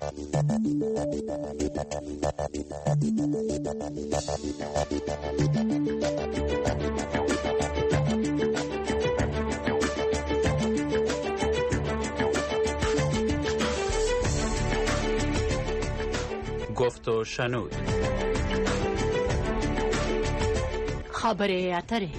گفت و شنود. خبره اتره.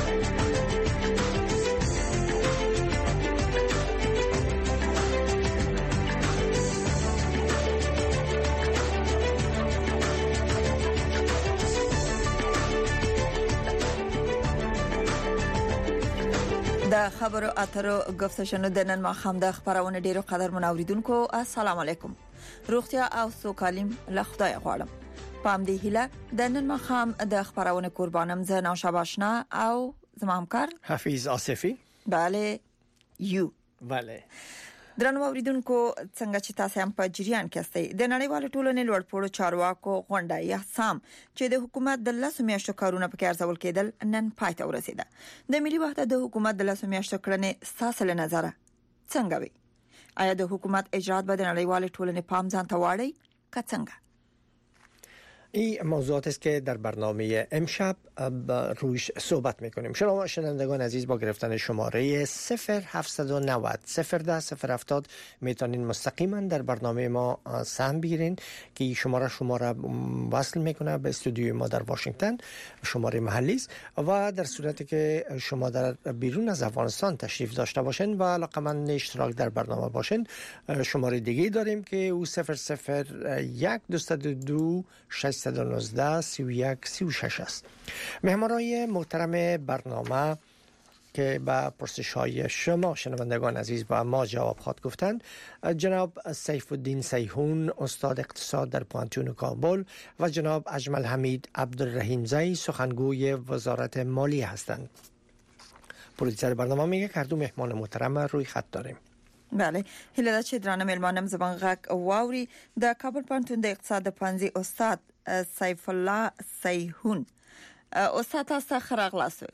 د خبرو اترو گفت شنو د نن ماخام د خبرونه ډیرو قدر منوریدونکو السلام علیکم. روغتیا او سوکالیم له خدای غواړم. پام دې هله د نن ماخام د خبرونه قربانم زنه شاباشنا او زما همکار حفیظ آصفی. بله یو بله درنو اوریدونکو څنګه چې تاسو هم په جریان کې استئ د نړیوال ټولنې لوړپوړو چارواکو غونډه یا سام چې د حکومت د لاسو میاشتو کارونه پکې ارزول کېدل نن پای ته ورسیده. د ملي وحدت د حکومت د لاسو میاشتو کړنې ساسله نظر څنګه وي؟ آیا د حکومت اجرات به د نړیوال ټولنې پام ځان ته واړي که څنګه؟ این موضوعات است که در برنامه امشب رویش صحبت میکنیم. شما شنوندگان عزیز با گرفتن شماره 0790 010 070 میتونین مستقیما در برنامه ما سهم بگیرین که شماره وصل میکنه به استودیوی ما در واشنگتن، شماره محلی است و در صورتی که شما در بیرون از افغانستان تشریف داشته باشین و علاقمند اشتراک در برنامه باشین، شماره دیگه داریم که او 001 202 619 31 36 است. مهمانای محترم برنامه که با پرسش‌های شما شنوندگان عزیز با ما جواب خواهد گفتند جناب سیف الدین سیحون استاد اقتصاد در پانتون کابل و جناب اجمل حمید عبدالرحیم زی سخنگوی وزارت مالیه هستند. پرودیسر برنامه میگه که هر دو مهمان محترم روی خط داریم. بله هله چې درانه ملمانم زبان غک واوري د کابل پانتون د اقتصاد پنځي استاد سیف الله سیحون. استاد تاسو خراغلاسو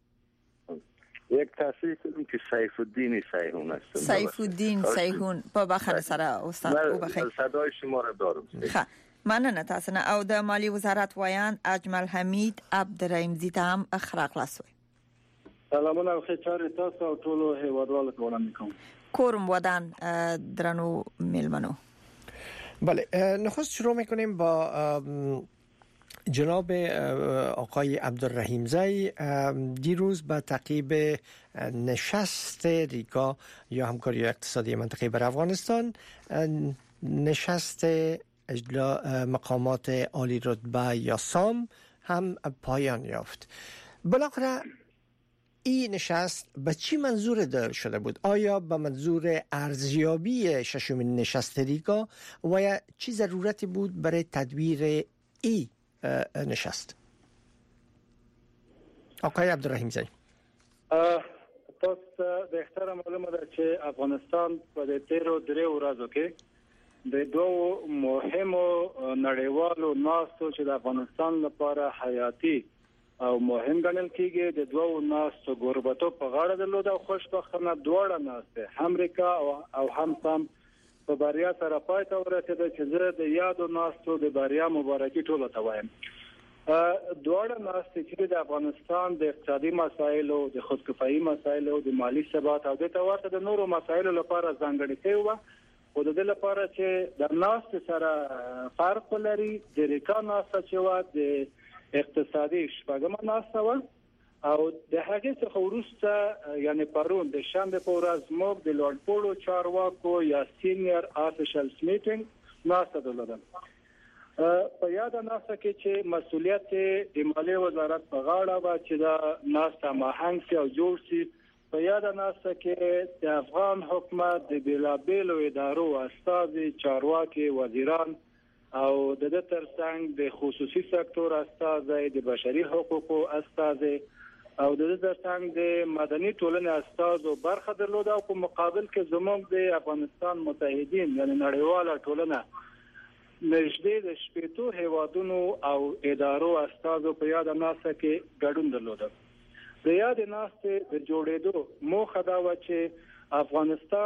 یک تاسیس که سیف الدین سیحون است. سیف الدین سیحون با بخیر سره استاد او بخیر. صدای شما را دارم. خب مننه تاسو نه او د مالی وزارت وایان اجمل حمید عبدالرحیم زی تام خراغلاسو. سلامونه او خیرچار تاسو او ټولو هیوادوالو ته وړاندې کوم. کورم ودان درنو ملمنو. بله نخست شروع میکنیم با جناب آقای عبدالرحیم زی. دیروز به تعقیب نشست ریگا یا همکاری اقتصادی منطقه بر افغانستان نشست مقامات عالی رتبه یا سام هم پایان یافت. بالاخره این نشست به چی منظور دایر شده بود؟ آیا به منظور ارزیابی ششمین نشست ریگا و یا چی ضرورتی بود برای تدبیر این نشست؟ آقای عبدالرحیم زی. تاسو د احترام معلومه ده چې افغانستان په تیرو درې ورځو کې د دوه مهمو نړیوالو ناستو چې د افغانستان لپاره حیاتي او مهم ګڼل کېږي د دوه ناستو ګوربتو په غاړه درلود او خوشبختانه دواړه ناسته امریکا او هم سم په بریا سره پای ته ورسېده چې زه د یادو ناستو د بریا مبارکي ټولو ته وایم. دواړه ناستې چې د افغانستان د اقتصادي مسایلو، د خودکفایي مسایلو، د مالی ثبات او د تورته د نورو مسایلو لپاره ځانګړې شوی و. خو د دې لپاره چې د ناستې سره فرق لري د ریکا ناسته چې و د اقتصادي شپږمه ناسته و او د هغې څخه وروسته یعنی پرون د شنبه په ورځ موږ د لوړپوړو چارواکو یا سینیئر افیشلز میټینګ ناسته درلوده. په یاد ناسته کې چې مسؤلیت د مالیې وزارت په غاړه و چې دا ناسته ماهنګ شي او جوړ شي. په یاد ناسته کې د افغان حکومت د بیلابیلو ادارو استازي، چارواکي، وزیران او د ترڅنګ د خصوصي سکتور استازي، د بشري حقوقو استازي او د ترڅنګ د مدني ټولنې استازو برخه درلوده او په مقابل کې زموږ د افغانستان متحدین یعنی نړیواله ټولنه نږدې د 80 هیوادونو او ادارو استازو په یاد ناسته کې ګډون درلوده. د یاد ناسته د جوړېدو موخه دا و چې افغانستان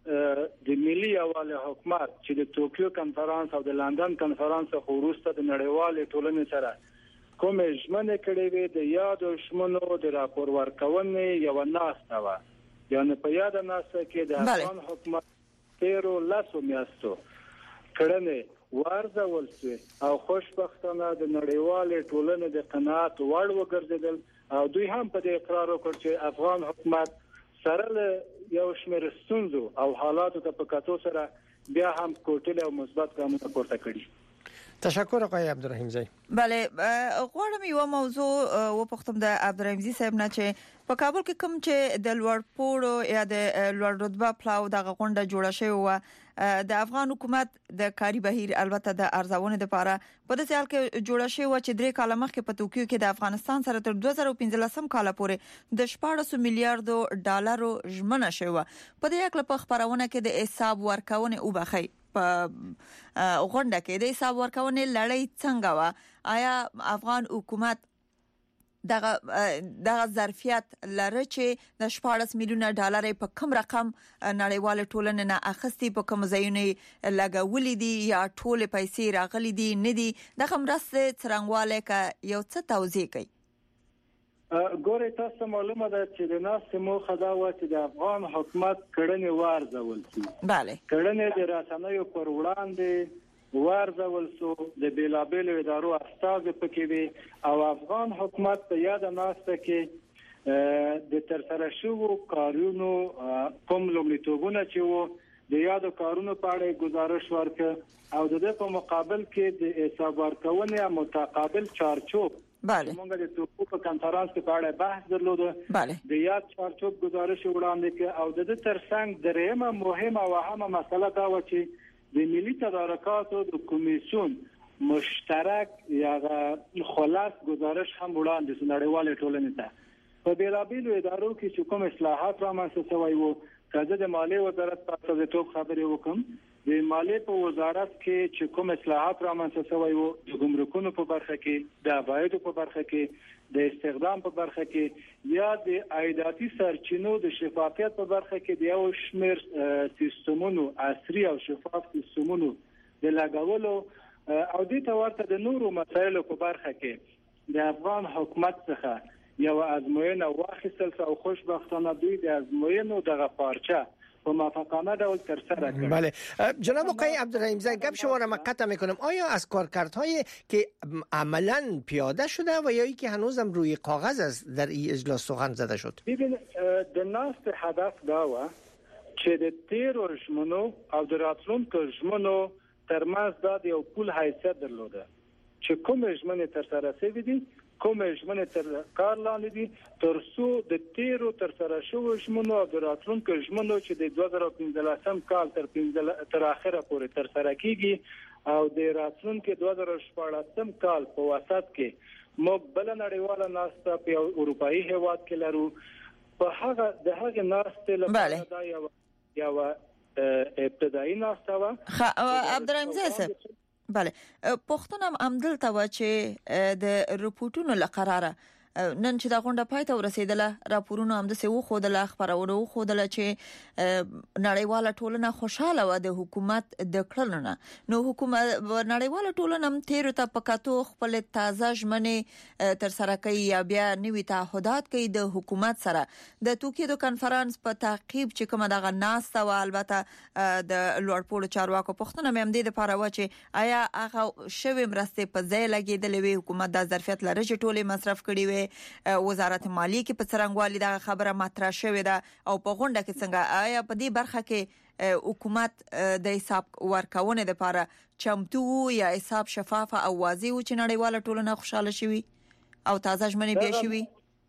د ملي یووالي حکومت چې د ټوکیو کنفرانس او د لندن کنفرانس خو وروسته د نړیوالې ټولنې سره کوم ژمنه کړې وي د یادو ژمنو د راپور ورکونې یو ناسته و یعنی په یاد ناسته کې د افغان حکومت تیرو لاسو میاشتو کړنې ورزول شوې او خوشبختانه د نړیوالې ټولنې د قناعت وړ وګرځیدل او دوی هم په دې اقرار وکړ چې افغان حکومت سره له یو شمېر ستونزو او حالاتو ته په کتو سره بیا هم کوټل او مثبت ګامونه پورته کړي. تشکر آقای عبدالرحیم زی. بله غواړم یو موضوع وپوښتم د عبدالرحیم زی صاحب نه چې په کابل کې کوم چې د لوړ پوړو یا د لوړ رتبه پلاو د غونډه جوړه شوې و د افغان حکومت د کاری بهیر البته د ارزونې لپاره په دې حال کې جوړه شوې و چې 3 کال مخکې په توکیو کې د افغانستان سره تر 2015 کال پورې د 14 میلیارډ ډالرو ژمنه شوې و. په دې اړه په خبرونه کې د حساب ورکونې او بخي په غونډه کې د حساب ورکونې لړۍ څنګه و؟ آیا افغان حکومت دغه ظرفیت لري چې د 14 میلیونه ډالر په کم رقم نړیوال ټولنې نه اخستي په کوم ځایونه لګولې دي یا ټول پیسې راغلي دي نه دي دغه مرسته څرنګواله ک یو څه توضیح کوي؟ ګورې تاسو معلومه ده چې د ناس موخه دا و چې د افغان حکومت کړنې وارزول شي. bale کړنې د رسنیو پر وړاندې ورزول سو د بیلابل ادارو استاد پکې وي او افغان حکومت په یاد ناسته کې د ترسره شوو کارونو کوم لومړیتوبونه چې وو د یادو کارونو په اړه گزارش ورکړ او د دې په مقابل کې د حساب ورکونې متقابل چارچوب موږ د توکو په کنفرانس کې په اړه بحث درلوده. د یاد چارچوب گزارش وړاندې کې او د ترڅنګ درېمه مهمه او اهمه مسله دا و چې د ملي تدارکاتو د کمیسیون مشترک یا خلاص گزارش هم وړاندې شو نړیوالې ټولنې ته. په بیلابیلو ادارو کې چې کوم اصلاحات رامنځته شوي وو کله د مالیې وزارت په استازیتوب خبرې وکم د مالیې په وزارت کې چې کوم اصلاحات رامنځته شوي وو د ګمرکونو په برخه کې د عوایدو په برخه کې د استخدام په برخه کې یا د عایداتي سرچینو د شفافیت په برخه کې د یو شمېر سیستمونو عصري او شفاف سیستمونو د لګولو او د تورته د نورو مسایلو په برخه کې د افغان حکومت څخه یو ازموینه واخیستل او خوشبختانه دوی د ازموینو دغه پارچه په موافقانه ډول تر سره کړ. بله جناب آقای عبدالرحیم زی گپ شما را من قطع میکنم. آیا از کارکردهای که عملا پیاده شده و یا اینکه هنوزم روی کاغذ است در این اجلاس سخن زده شد؟ ببین د ناست هدف دا و چې د 13 ژمنو او د راتلونکو ژمنو ترمنځ د یو پول حیثیت درلوده چې کوم ژمنې تر سره شوي دي کوم ژمنې تر کار لاندې دي ترڅو د 13 تر سره شوو ژمنو او د راتلونکو ژمنو چې د 2015 کال تر اخره پورې تر سره کیږي او د راتلونکو 2014 کال په وسط کې موږ بل نړیواله ناسته په اروپאי هیواد کې لرو. په هغه د هغه ناسته لپاره دا یو ابتدایي ناسته و. عبدالرحیم زی صاحب بله پښتون هم دلته و چې د رپورټونو لقراره نن چې دا غونډه پای ته ورسېدله راپورونه هم د سیو خودله خبرونه خودله چې نړیواله ټولنه خوشاله و د حکومت د کړنو نو حکومت نړیواله ټولنه هم تیر ته پکاتو خپل تازه ژمنې تر سره کوي یا بیا نوي تعهدات کوي د حکومت سره. د توکیو د کنفرانس په تعقیب چې کومه دغه ناسته و البته د لوړ پوړو چارواکو پښتنه مې هم د لپاره و چې آیا هغه شوی مرسته په ځای لګیدلې وي حکومت د ظرفیت لري چې ټوله مصرف کړي وي وزارت مالیه کې په څرنګوالي دا خبره مطرح شوې ده او په غونډه کې څنګه آیا په دې برخه کې حکومت د حساب ورکونې لپاره چمتو یا حساب شفاف او واضح و چې نړیواله ټولنه خوشاله شي او تازه ژمنې به شي؟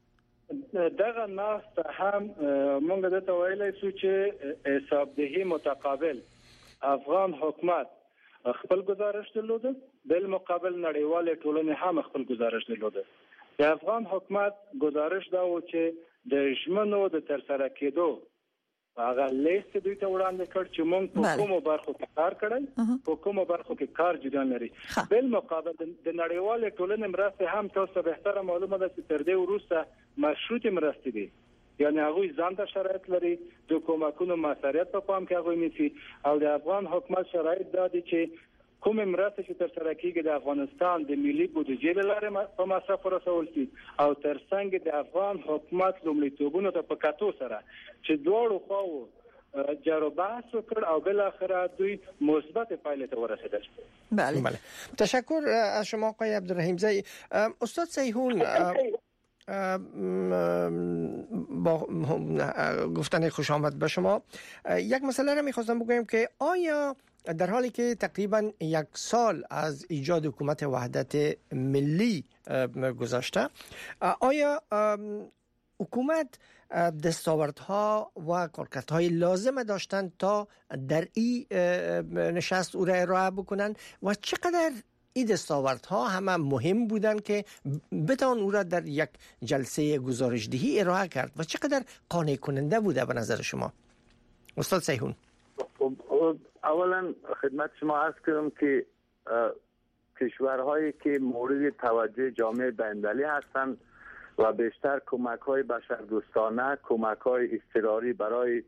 دغه ناست هم مونږ د تویلې سو چې حساب دهي متقابل افغان حکومت خپل گزارش درلوده بل مقابل نړیواله ټولنه هم خپل گزارش درلوده. د افغان حکومت گزارش دا و چې د ژمنو د تر سره کېدو هغه لیست دوی ته وړاندې کړ چې موږ په کومو برخو کې کار کړی په کومو برخو کې کار جریان لري. بل مقابل د نړیوالې ټولنې مرسته هم تاسو به تر معلومه ده چې تر دې وروسته مشروط مرسته دي یعنی هغه ځان ته شرایط لري د کومکونو مساریت په پام کې هغه نیسي او د افغان حکومت شرایط دادي چې کوم مرسته چې تر سره کیږي د افغانستان د ملي بودیجې لپاره په مصرف رسول شي او ترڅنګ د افغان حکومت لومړیتوبونو ته په کتو سره چې دوه خواو جربه وکړ او بل اخر دوی مثبت پایله ته ورسیدل. بله. تشکر از شما آقای عبدالرحیم زئی. استاد سیحون، با گفتن خوش آمد به شما، یک مسئله را می‌خواستم بگویم که آیا در حالی که تقریبا 1 سال از ایجاد حکومت وحدت ملی گذشته، آیا حکومت دستاوردها و کارکردهای لازم داشتند تا در این نشست او را ارائه بکنند و چقدر این دستاوردها همه مهم بودند که بتوان او را در یک جلسه گزارشدهی ارائه کرد و چقدر قانع کننده بوده به نظر شما؟ استاد سیحون. اولا خدمت شما عرض کنم که کشورهایی که مورد توجه جامعه بین‌المللی هستند و بیشتر کمک‌های بشردوستانه، کمک‌های اضطراری برای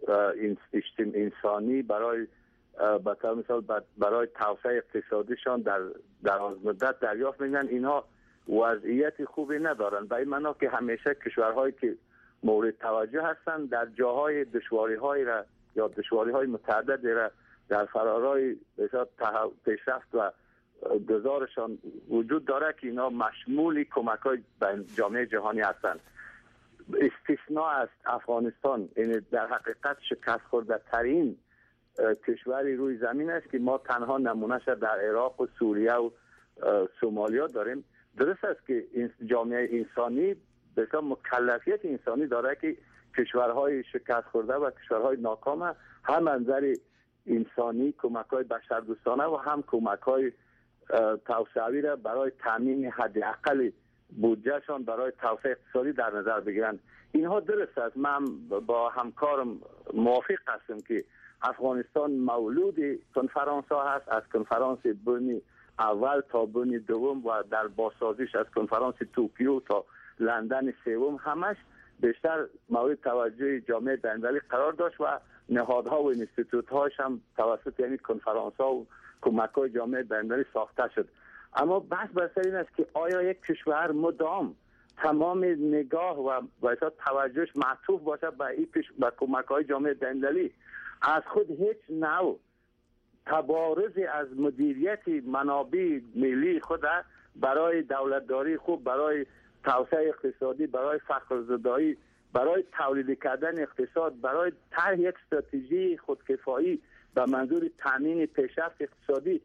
انسانی، برای به طور مثال برای توسعه اقتصادیشان در دراز مدت دریافت می‌کنند، اینها وضعیت خوبی ندارند. به این معنا که همیشه کشورهایی که مورد توجه هستند در جاهای دشواری‌های را یا دشواری‌های متعددی را در فرارای پیشرفت و گزارشان وجود داره که اینا مشمول کمک‌های جامعه جهانی هستند. استثناء است افغانستان، این در حقیقت شکست خورده ترین کشوری روی زمین است که ما تنها نمونهش در عراق و سوریه و سومالیا داریم. درست است که جامعه انسانی بسیار مکلفیت انسانی داره که کشورهای شکست خورده و کشورهای ناکام هم منظر انسانی کمک‌های بشردوستانه و هم کمک‌های توسعوی را برای تامین حداقل بودجهشان برای توسعه اقتصادی در نظر بگیرند. اینها درست است. من با همکارم موافق هستم که افغانستان مولود کنفرانس ها هست، از کنفرانس بن اول تا بن دوم و در بازسازیش از کنفرانس توکیو تا لندن سوم همش بیشتر مورد توجه جامعه بین‌المللی قرار داشت و نهادها و انستیتوت هاش هم توسط یعنی کنفرانس ها و کمک‌های جامعه بین‌المللی ساخته شد. اما بحث بر سر این است که آیا یک کشور مدام تمام نگاه و توجهش معطوف باشد به کمک‌های جامعه بین‌المللی، از خود هیچ نوع تبارزی از مدیریت منابع ملی خود برای دولتداری خوب، برای توسعه اقتصادی، برای فقرزدایی، برای تولید کردن اقتصاد، برای طرح یک استراتژی خودکفایی به منظور تامین پیشرفت اقتصادی،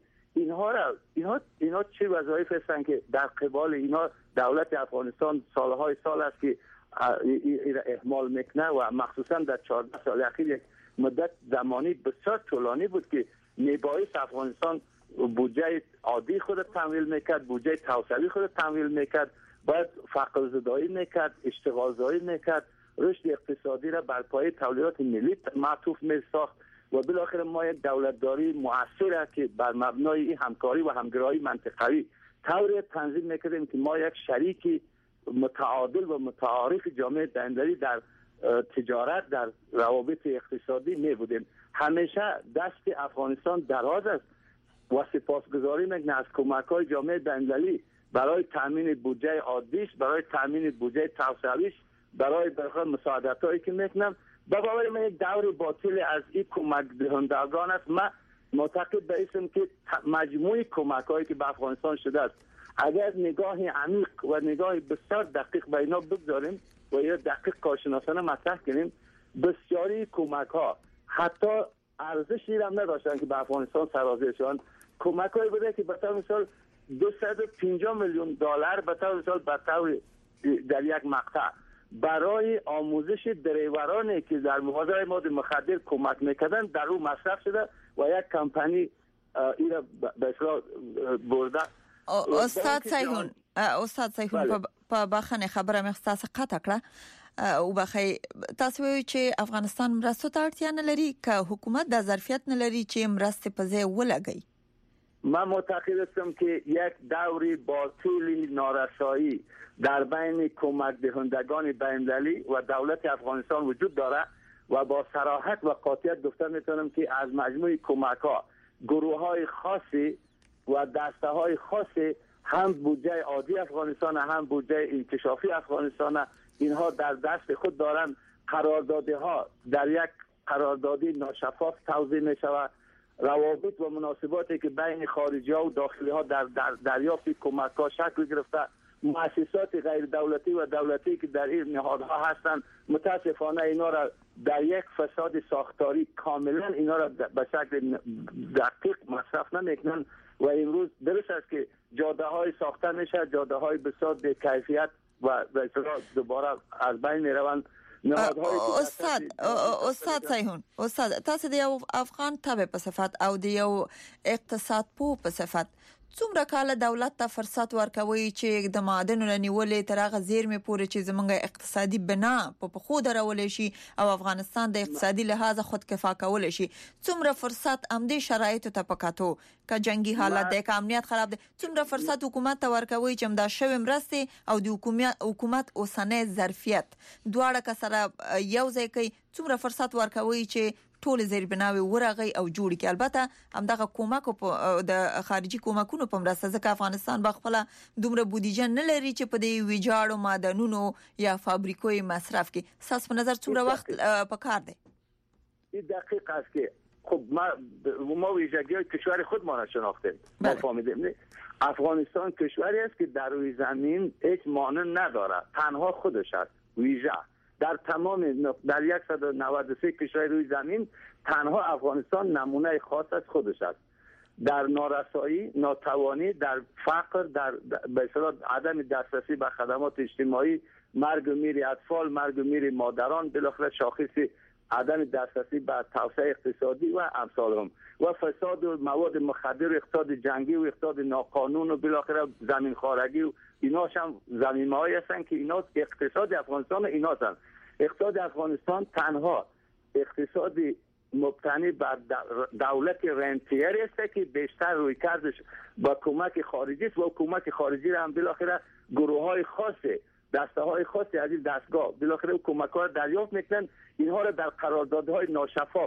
اینها چه وظایف هستند که در قبال اینها دولت افغانستان سالهای سال است که این اهمال میکنه و مخصوصا در 14 سال اخیر مدت زمانی بسیار طولانی بود که میبایست افغانستان بودجه عادی خود تمویل میکرد، بودجه توسعوی خود تمویل میکرد، باید فقر زدایی میکرد، اشتغال زایی میکرد، رشد اقتصادی را بر پایه تولیدات ملی معطوف میساخت و بالاخره ما یک دولتداری مؤثر که بر مبنای این همکاری و همگرایی منطقوی طوری تنظیم میکردیم که ما یک شریک متعادل و متعارف جامعه بین‌المللی در تجارت، در روابط اقتصادی می بودیم. همیشه دست افغانستان دراز است و سپاسگزاری میکنم از کمک‌های جامعه بین‌المللی برای تامین بودجه عادیش، برای تامین بودجه توسعویش، برای مساعدت‌هایی که میکنم. به باور من یک دور باطل از این کمک دهندگان است. من معتقد به اسم که مجموعی کمک‌هایی که به افغانستان شده است اگر نگاه عمیق و نگاه بسیار دقیق به اینا بگذاریم و یا دقیق کارشناسانه مطرح کنیم، بسیاری کمک‌ها حتی ارزشی هم نداشتن که به افغانستان سرازیر شدن. کمک‌هایی بوده که به طور مثال 250 میلیون دلار به طور مثال در یک مقطع برای آموزش دریورانی که در مواجهه مواد مخدر کمک میکردن در او مصرف شده و یک کمپانی این را به اصطلاح برده. استاد سیحون په بخښنې خبره مې ستاسو قطع کړه او بخې تاسو وایئ چې افغانستان مرستو ته اړتیا نه لري که حکومت د ظرفیت نه لري چې مرستې په ځای ولګي. من معتقد هستم که یک دوری با طول نارسایی در بین کمک دهندگان بین‌المللی و دولت افغانستان وجود داره و با صراحت و قاطعیت گفته میتونم که از مجموع کمک ها گروه های خاصی و دسته های خاصی هم بودجه عادی افغانستان هم بودجه انکشافی افغانستان اینها در دست خود دارن قراردادها در یک قراردادی ناشفاف توزیع می شود. روابط و مناسباتی که بین خارجی ها و داخلی ها در دریافت کمک ها شکل گرفته، مؤسسات غیر دولتی و دولتی که در این نهادها هستند متاسفانه اینا را در یک فساد ساختاری کاملا اینا را به شکل دقیق مصرف نمیکنن و امروز درست است که جاده های ساخته میشه، جاده های بسیار به کیفیت و به اصطلاح دوباره از بین میروند. استاد سیهون، استاد تاسو د یو افغان تابع په صفت او د یو اقتصاد په صفت څومره کال دولت ته فرصت ورکوي چې د معادنو نیولې تر هغه زیرمې پورې چې زمونږ اقتصادي بنا په خو درولې شي او افغانستان د اقتصادي لحاظ خودکفا کول شي، څومره فرصت امدي شرایطو ته پکاتو که جنگي حالت د امنیت خراب دي، څومره فرصت حکومت ته ورکوي چې امدا شوی مرستي او د حکومت اوسنۍ ظرفیت دواړه کسره یو ځای کوي، څومره فرصت ورکوي چې ټول زیربناوي ورغی او جوړ کی. البته همدغه کومک د خارجي کومکونو په مرسته ځکه افغانستان بخپله دومره بودیجه نه لري چې په دې ویجاړو معدنونو یا فابریکوي مصرف کی. ساس په نظر څومره وخت پکار دی؟ این دقیق است که خب ما ویژگی کشور خود ما را شناختیم، ما فهمیدیم افغانستان کشوری است که در روی زمین هیچ مانند نداره، تنها خودش است ویژه در تمام در 193 کشور روی زمین تنها افغانستان نمونه خاص از خودش است. در نارسایی، ناتوانی، در فقر، در به اصطلاح عدم دسترسی به خدمات اجتماعی، مرگ و میر اطفال، مرگ و میر مادران، بالاخره شاخص عدم دسترسی به توسعه اقتصادی و امثالهم و فساد و مواد مخدر و اقتصاد جنگی و اقتصاد ناقانون و بالاخره زمین خارگی و ایناش هم زمینه‌هایی هستن که اینا اقتصاد افغانستان اینا هستن. اقتصاد افغانستان تنها اقتصادی مبتنی بر دولت رنتیری است که بیشتر روی کردش با کمک خارجی است و کمک خارجی را هم بالاخره گروه‌های خاصه، دسته‌های خاصی از این دستگاه بالاخره کمک‌ها را دریافت میکنن، اینها را در قراردادهای ناشفاف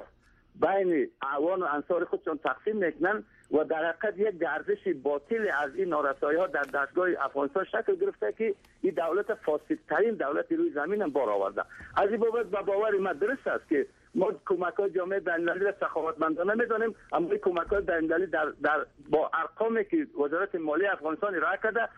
بین اعوان و انصار خودشان تقسیم میکنن و در حقیقت یک گردش باطل از این نارسایی‌ها در دستگاه افغانستان شکل گرفته که این دولت فاسدترین دولت روی زمین هم بار آورده. از این بابت به باور من درست است که ما کمک‌های جامعه بین‌المللی را سخاوتمندانه می‌دانیم، اما این کمک‌های بین‌المللی در با ارقامی که وزارت مالیه افغانستان ارائه کرده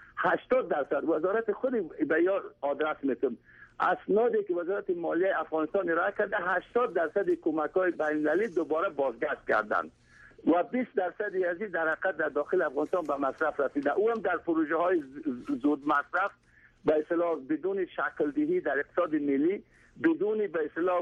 80% وزارت خود به یاد آدرس می‌کنم، اسنادی که وزارت مالیه افغانستان ارائه کرده 80% کمک‌های بین‌المللی دوباره بازگشت کردند و 20% از این در حقیقت در داخل افغانستان به مصرف رسیده، او هم در پروژه‌های زود مصرف به اصطلاح بدون شکل دهی در اقتصاد ملی، بدون به اصطلاح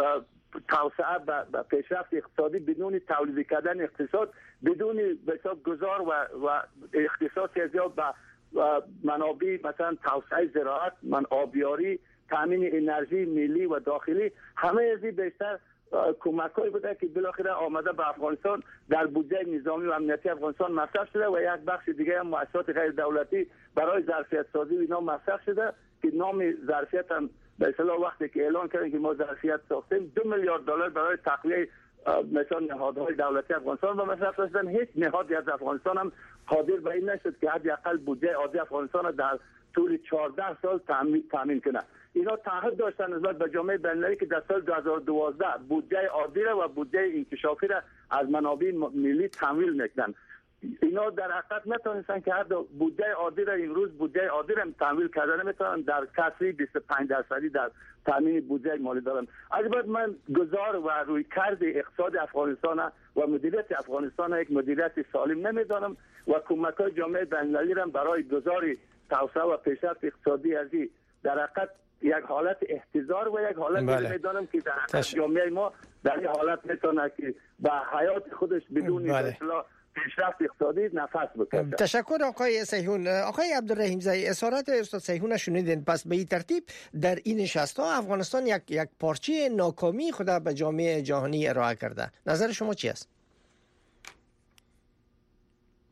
توسعه و پیشرفت اقتصادی، بدون تولید کردن اقتصاد، بدون به اصطلاح گذار و اختصاص زیاد به منابع مثلا توسعه زراعت، آبیاری، تامین انرژی ملی و داخلی، همه از این بیشتر کمک‌هایی بوده که بالاخره آمده به افغانستان در بودجه نظامی و امنیتی افغانستان مصرف شده و یک بخش دیگه هم مؤسسات غیر دولتی برای ظرفیت سازی و اینا مصرف شده که نام ظرفیت هم به اصطلاح وقتی که اعلان کردن که ما ظرفیت ساختیم 2 میلیارد دلار برای تقویه مثلا نهادهای دولتی افغانستان به مصرف رسیدن. هیچ نهادی از افغانستان هم قادر به این نشد که حداقل بودجه عادی افغانستان در طول 14 سال تامین کنه. اینا تعهد داشتن نسبت به جامعه بین‌المللی که در سال 2012 بودجه عادی را و بودجه انکشافی را از منابع ملی تمویل میکنن. اینا در حقیقت نتونستن که هر بودجه عادی را امروز بودجه عادی را تمویل کردن نمیتونن، در کسری 25% در تامین بودجه مالی دارن. البته من گزار و روی کرد اقتصاد افغانستان و مدیریت افغانستان یک مدیریت سالم نمیدانم و کمک‌های جامعه بین‌المللی را برای گزار توسعه و پیشرفت اقتصادی ازی در حقیقت یک حالت احتضار و یک حالت میدانم که در حقیقت جامعه ما در این حالت میتونه که به حیات خودش بدون اصلاح پیشرفت اقتصادی نفس بکشه. تشکر آقای سیهون. آقای عبدالرحیم زئی، اظهارات استاد سیهون شنیدین. پس به این ترتیب در این نشست‌ها افغانستان یک پارچه ناکامی خود به جامعه جهانی ارائه کرده. نظر شما چی است؟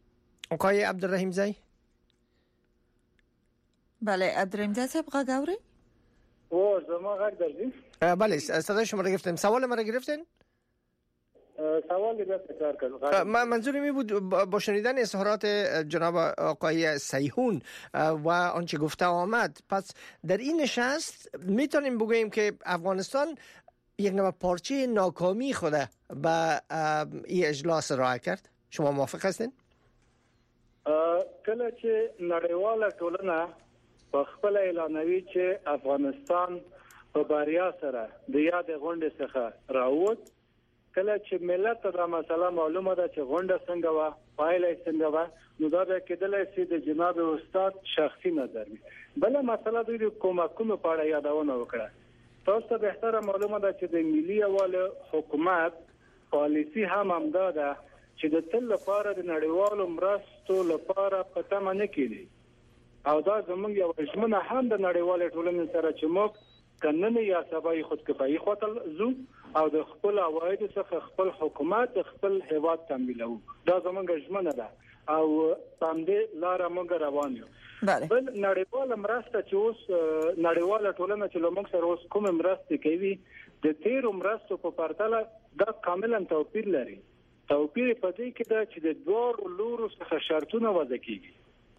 آقای عبدالرحیم زئی. بله عبدالرحیم زئی صاحب غاگاوری او زما غږ درځي؟ بله صدای شما را گرفتیم. سوال ما را گرفتین؟ سوال دیگه تکرار کردم. منظور می بود با شنیدن اظهارات جناب آقای سیحون و آنچه گفته آمد، پس در این نشست میتونیم بگوییم که افغانستان یک نوع پارچه ناکامی خود به این اجلاس راه کرد. شما موافق هستین؟ کله چې نړیواله ټولنه په خپل اعلانوي چې افغانستان په بریا سره د یاد غونډې څخه راووت، کله چې ملت ته دا مسله معلومه ده چې غونډه څنګه و، پایله څنګه و، نو دا به کېدلای شي د جناب استاد شخصي نظر وي. بل مسله د کومکونو په اړه یادونه وکړه. تاسو ته بهتره معلومه ده چې د ملي یوالي حکومت پالیسی هم همدا ده چې د تل لپاره د نړیوالو مرستو لپاره پټه نه کیږي، او دا زموږ یو ژمنه هم د نړیوالې ټولنې سره چې موږ کننه یا سبای خودکفایي خپل زو او د خپل عوایدو څخه خپل حکومت خپل هیواد تمویلو. دا زموږ ژمنه ده او باندې لار موږ روان یو. بل نړیواله مرسته چې اوس نړیواله ټولنه چې موږ سره اوس کوم مرسته کوي، د تیر مرستو په پرتله دا کاملا توپیر لري. توپیر په دې کې ده چې د دوه لورو څخه شرطونه وضع کیږي.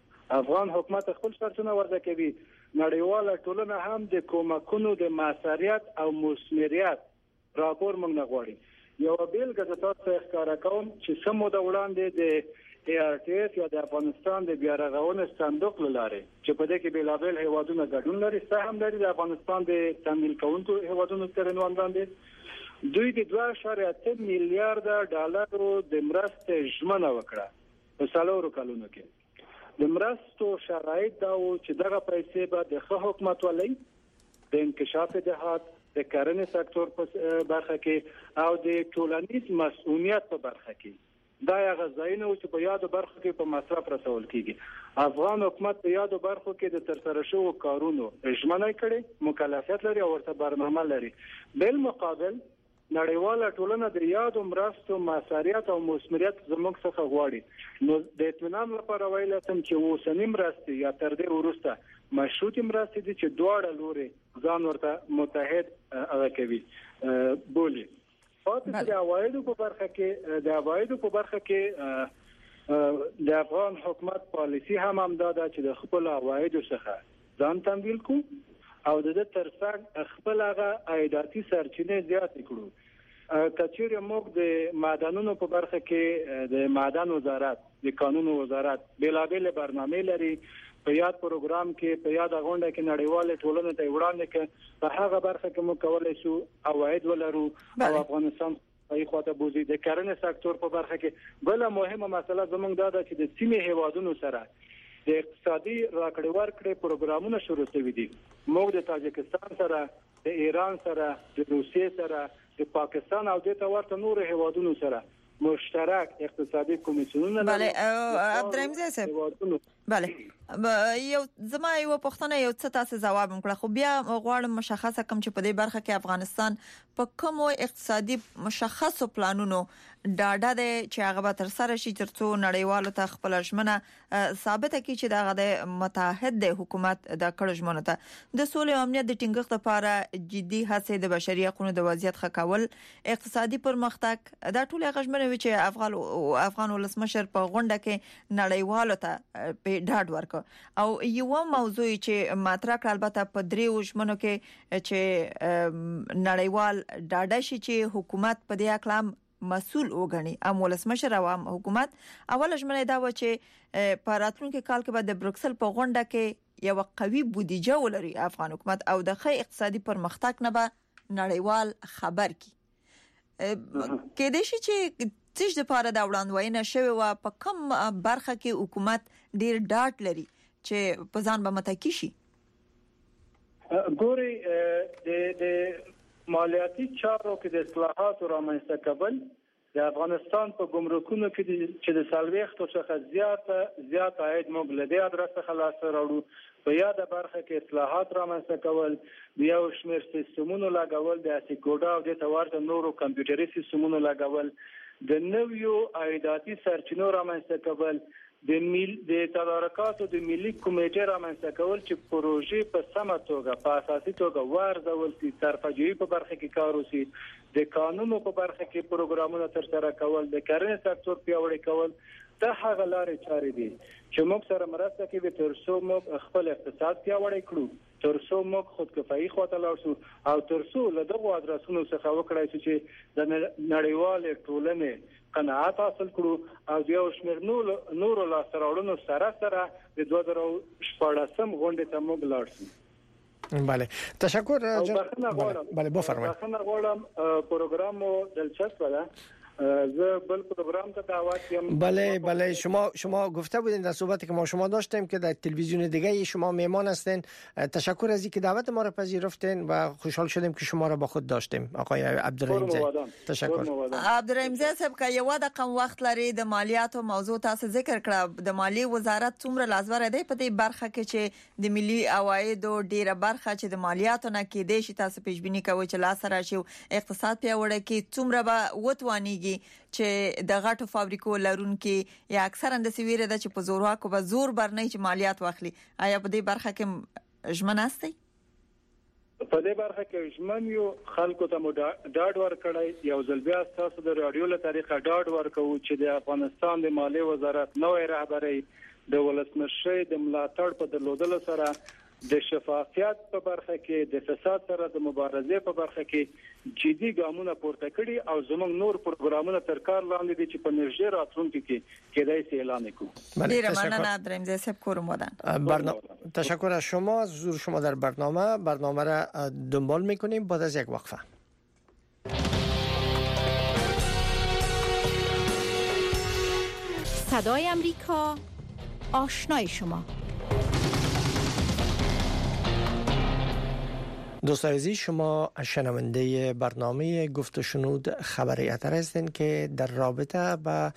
افغان حکومت خپل شرطونه وضع کوي، نړیواله ټولنه هم د کومکونو د موثریت او مثمریت راپور موږ نه غواړي. یو بیلګه د تاسو ښکارا کوم چې سمو د وړاندې د ARTF یا د افغانستان د بیا رغونې صندوق لاره چې په دې کې بلابل هیوادونه ګډون لري، سهم لري د افغانستان د تمویل کوونکو هیوادونو سره نوندان دي. دوی د 2.8 میلیارډ ډالرو د مرستې ژمنه وکړه په څلورو کلونو کې. د مرستو شرایط دا و چې دغه پیسې به د ښه حکومتولۍ، د انکشاف دهات، د کرنې سکتور په برخه کې او د ټولنیز مسؤلیت په برخه کې دا هغه ځایونه چې په یادو برخو کې په مصرف رسول کیږي. افغان حکومت په یادو برخو کې د ترسره شوو کارونو ژمنه کړې، مکلفیت لري او ورته برنامه لري. بل مقابل نړیواله ټولنه د یادو مرستو موثریت او مثمریت زموږ څخه غواړي. نو د اطمینان لپاره ویل سم چې اوسنی مرستې یا تر دې وروسته مشروطه مرستې دي چې دواړه لوري ځان ورته متحد هغه کوي بولی. پاتې د عوایدو په برخه کې د افغان حکومت پالیسی هم همدا ده چې د خپل عوایدو څخه ځان تمویل کو او د ترڅنګ خپل هغه عایداتي سرچینې زیات کړو. کچېر موږ د معدنونو په برخه کې د معدن وزارت، د قانون وزارت بلابل برنامه لري. په یاد پروګرام کې په یاد غونډه کې نړیواله ټولنه ته وړاندې کې په هغه برخه کې موږ کولای شو عواید ولرو او افغانستان په خواته بوزي. د کرنې سکتور په برخه کې بل مهمه مسله زموږ دا ده چې د سیمې هیوادونو سره د اقتصادي راکړې ورکړې پروګرامونه شروع شوي دي. موږ د تاجکستان سره، د ایران سره، د روسیې سره، د پاکستان او د ورته نور هیوادونو سره مشترک اقتصادي کمیسیونونه لري. بله عبدالرحیم زئی صاحب، بله یو زما یو پوښتنه یو څه تاسو جواب وکړه، خو بیا غواړم مشخصه کوم چې په دې برخه کې افغانستان په کوم اقتصادي مشخصو پلانونو ډاډه ده چې هغه به تر سره شي ترڅو نړیوالو ته خپل ژمنه ثابته کړي چې دغه د متحد د حکومت د کړه ژمنه ته د سولې او امنیت د ټینګښت لپاره جدي هڅې د بشري حقوقو د وضعیت ښه کول، اقتصادي پرمختګ، دا ټول هغه ژمنه وي چې افغان ولسمشر په غونډه کې نړیوالو ته په ډاډ ورکړ. او یو موضوع چې مطرح کړ البته په دریو ژمنو کې چې نړیوال ډاډه شي چې حکومت په دې اقلام مسؤل وګڼي، ام ولسمشر او حکومت. اول ژمنه دا و چې په راتلونکي کال کې به د بروکسل په غونډه کې یو قوي بودیجه ولري افغان حکومت او د ښه اقتصادي پرمختګ نه به نړیوال خبر کی. کې دې شي چې تاسو د پاره دا وړاندوینه شوی و په کوم برخه کې حکومت ډیر ډاټ لري چې په ځان به متکی شي. ګوري د مالیاتي چارو کې د اصلاحات رامنځته کول د افغانستان په ګمرکونو کې چې د سلويختو څخه زیات عاید موږ له دې ادرسه خلاص راوړو. په یاده برخه کې اصلاحات رامنځته کول، د یو شمېر سیستمونو لګول، د اسیکوډا او د تورته نورو کمپیوټري سیستمونو لګول، د نویو عایداتي سرچینو رامنځته کول د تدارکاتو د ملي کمیټې رامنځته کول چې پروژې په سمه توګه په اساسي توګه وارزول شي، صرفه‌جویي په برخه کې کار وشي، د قانونو په برخه کې پروګرامونه ترسره کول، د کرنې سکتور پیاوړی کول، دا هغه لارې چارې دي چې موږ سره مرسته کوي تر څو موږ خپل اقتصاد پیاوړی کړو، تر څو موږ خودکفایي خواته لاړ شو او تر څو له دغو ادرسونو څخه وکړای شو چې د نړیوالې ټولنې قناعت حاصل کړو او یو شمېر نورو لاسته راوړنو سره د 2014 غونډې ته موږ لاړ شو. بله تشکر جناب. بله بفرمایید. بخښنه پروگرامو دلچسب ده. زه بل پروگرام ته دعوت یم. بله شما گفته بودین در صحبتی که ما شما داشتیم که در تلویزیون دیگه شما میهمان هستین. تشکر از اینکه دعوت ما را پذیرفتین و خوشحال شدیم که شما را با خود داشتیم آقای عبدالرحیم زی. تشکر. عبدالرحیم زی صاحب که یو دقیقه وخت لري د مالیاتو موضوع تاسو ذکر کړه، د مالی وزارت څومره لازمه دی په دې برخه کې چې د ملي عوایدو ډیره برخه چې د مالیاتو نه کېدې شي، تاسو پیشبینی کوئ چې لاس راشي اقتصاد پیاوړی کې څومره به وتوانیږي چې د غټو فابریکو لرونکي یا اکثرا د سویره د چې په زورواکو به زور برني چې مالیات واخلي، آیا په دې برخه کې ژمن استئ؟ په دې برخه کې ژمن یو، خلکو ته مو ډاډ ورکړی، یو ځل بیا تاسو د رادیو له طریقه ډاډ ورکوي چې د افغانستان د مالی وزارت نوې رهبري د ولسمشر د ملاتړ په درلودلو سره د شفافیت په برخه کې د فساد سره د مبارزې په برخه کې جدي ګامونه پورته کړي او زموږ نور پروګرامونه تر کار لاندې دي چې په نږدې راتلونکي کې کېدای شي اعلان وکړو. ډیر مننه عبدالرحیم زی صاحب کورم ودان. تشکر از شما، حضور شما در برنامه را دنبال میکنیم بعد از یک وقفه. صدای امریکا، آشنای شما. دوستان عزیز، شما شنونده برنامه گفت و شنود خبری اتر هستین که در رابطه با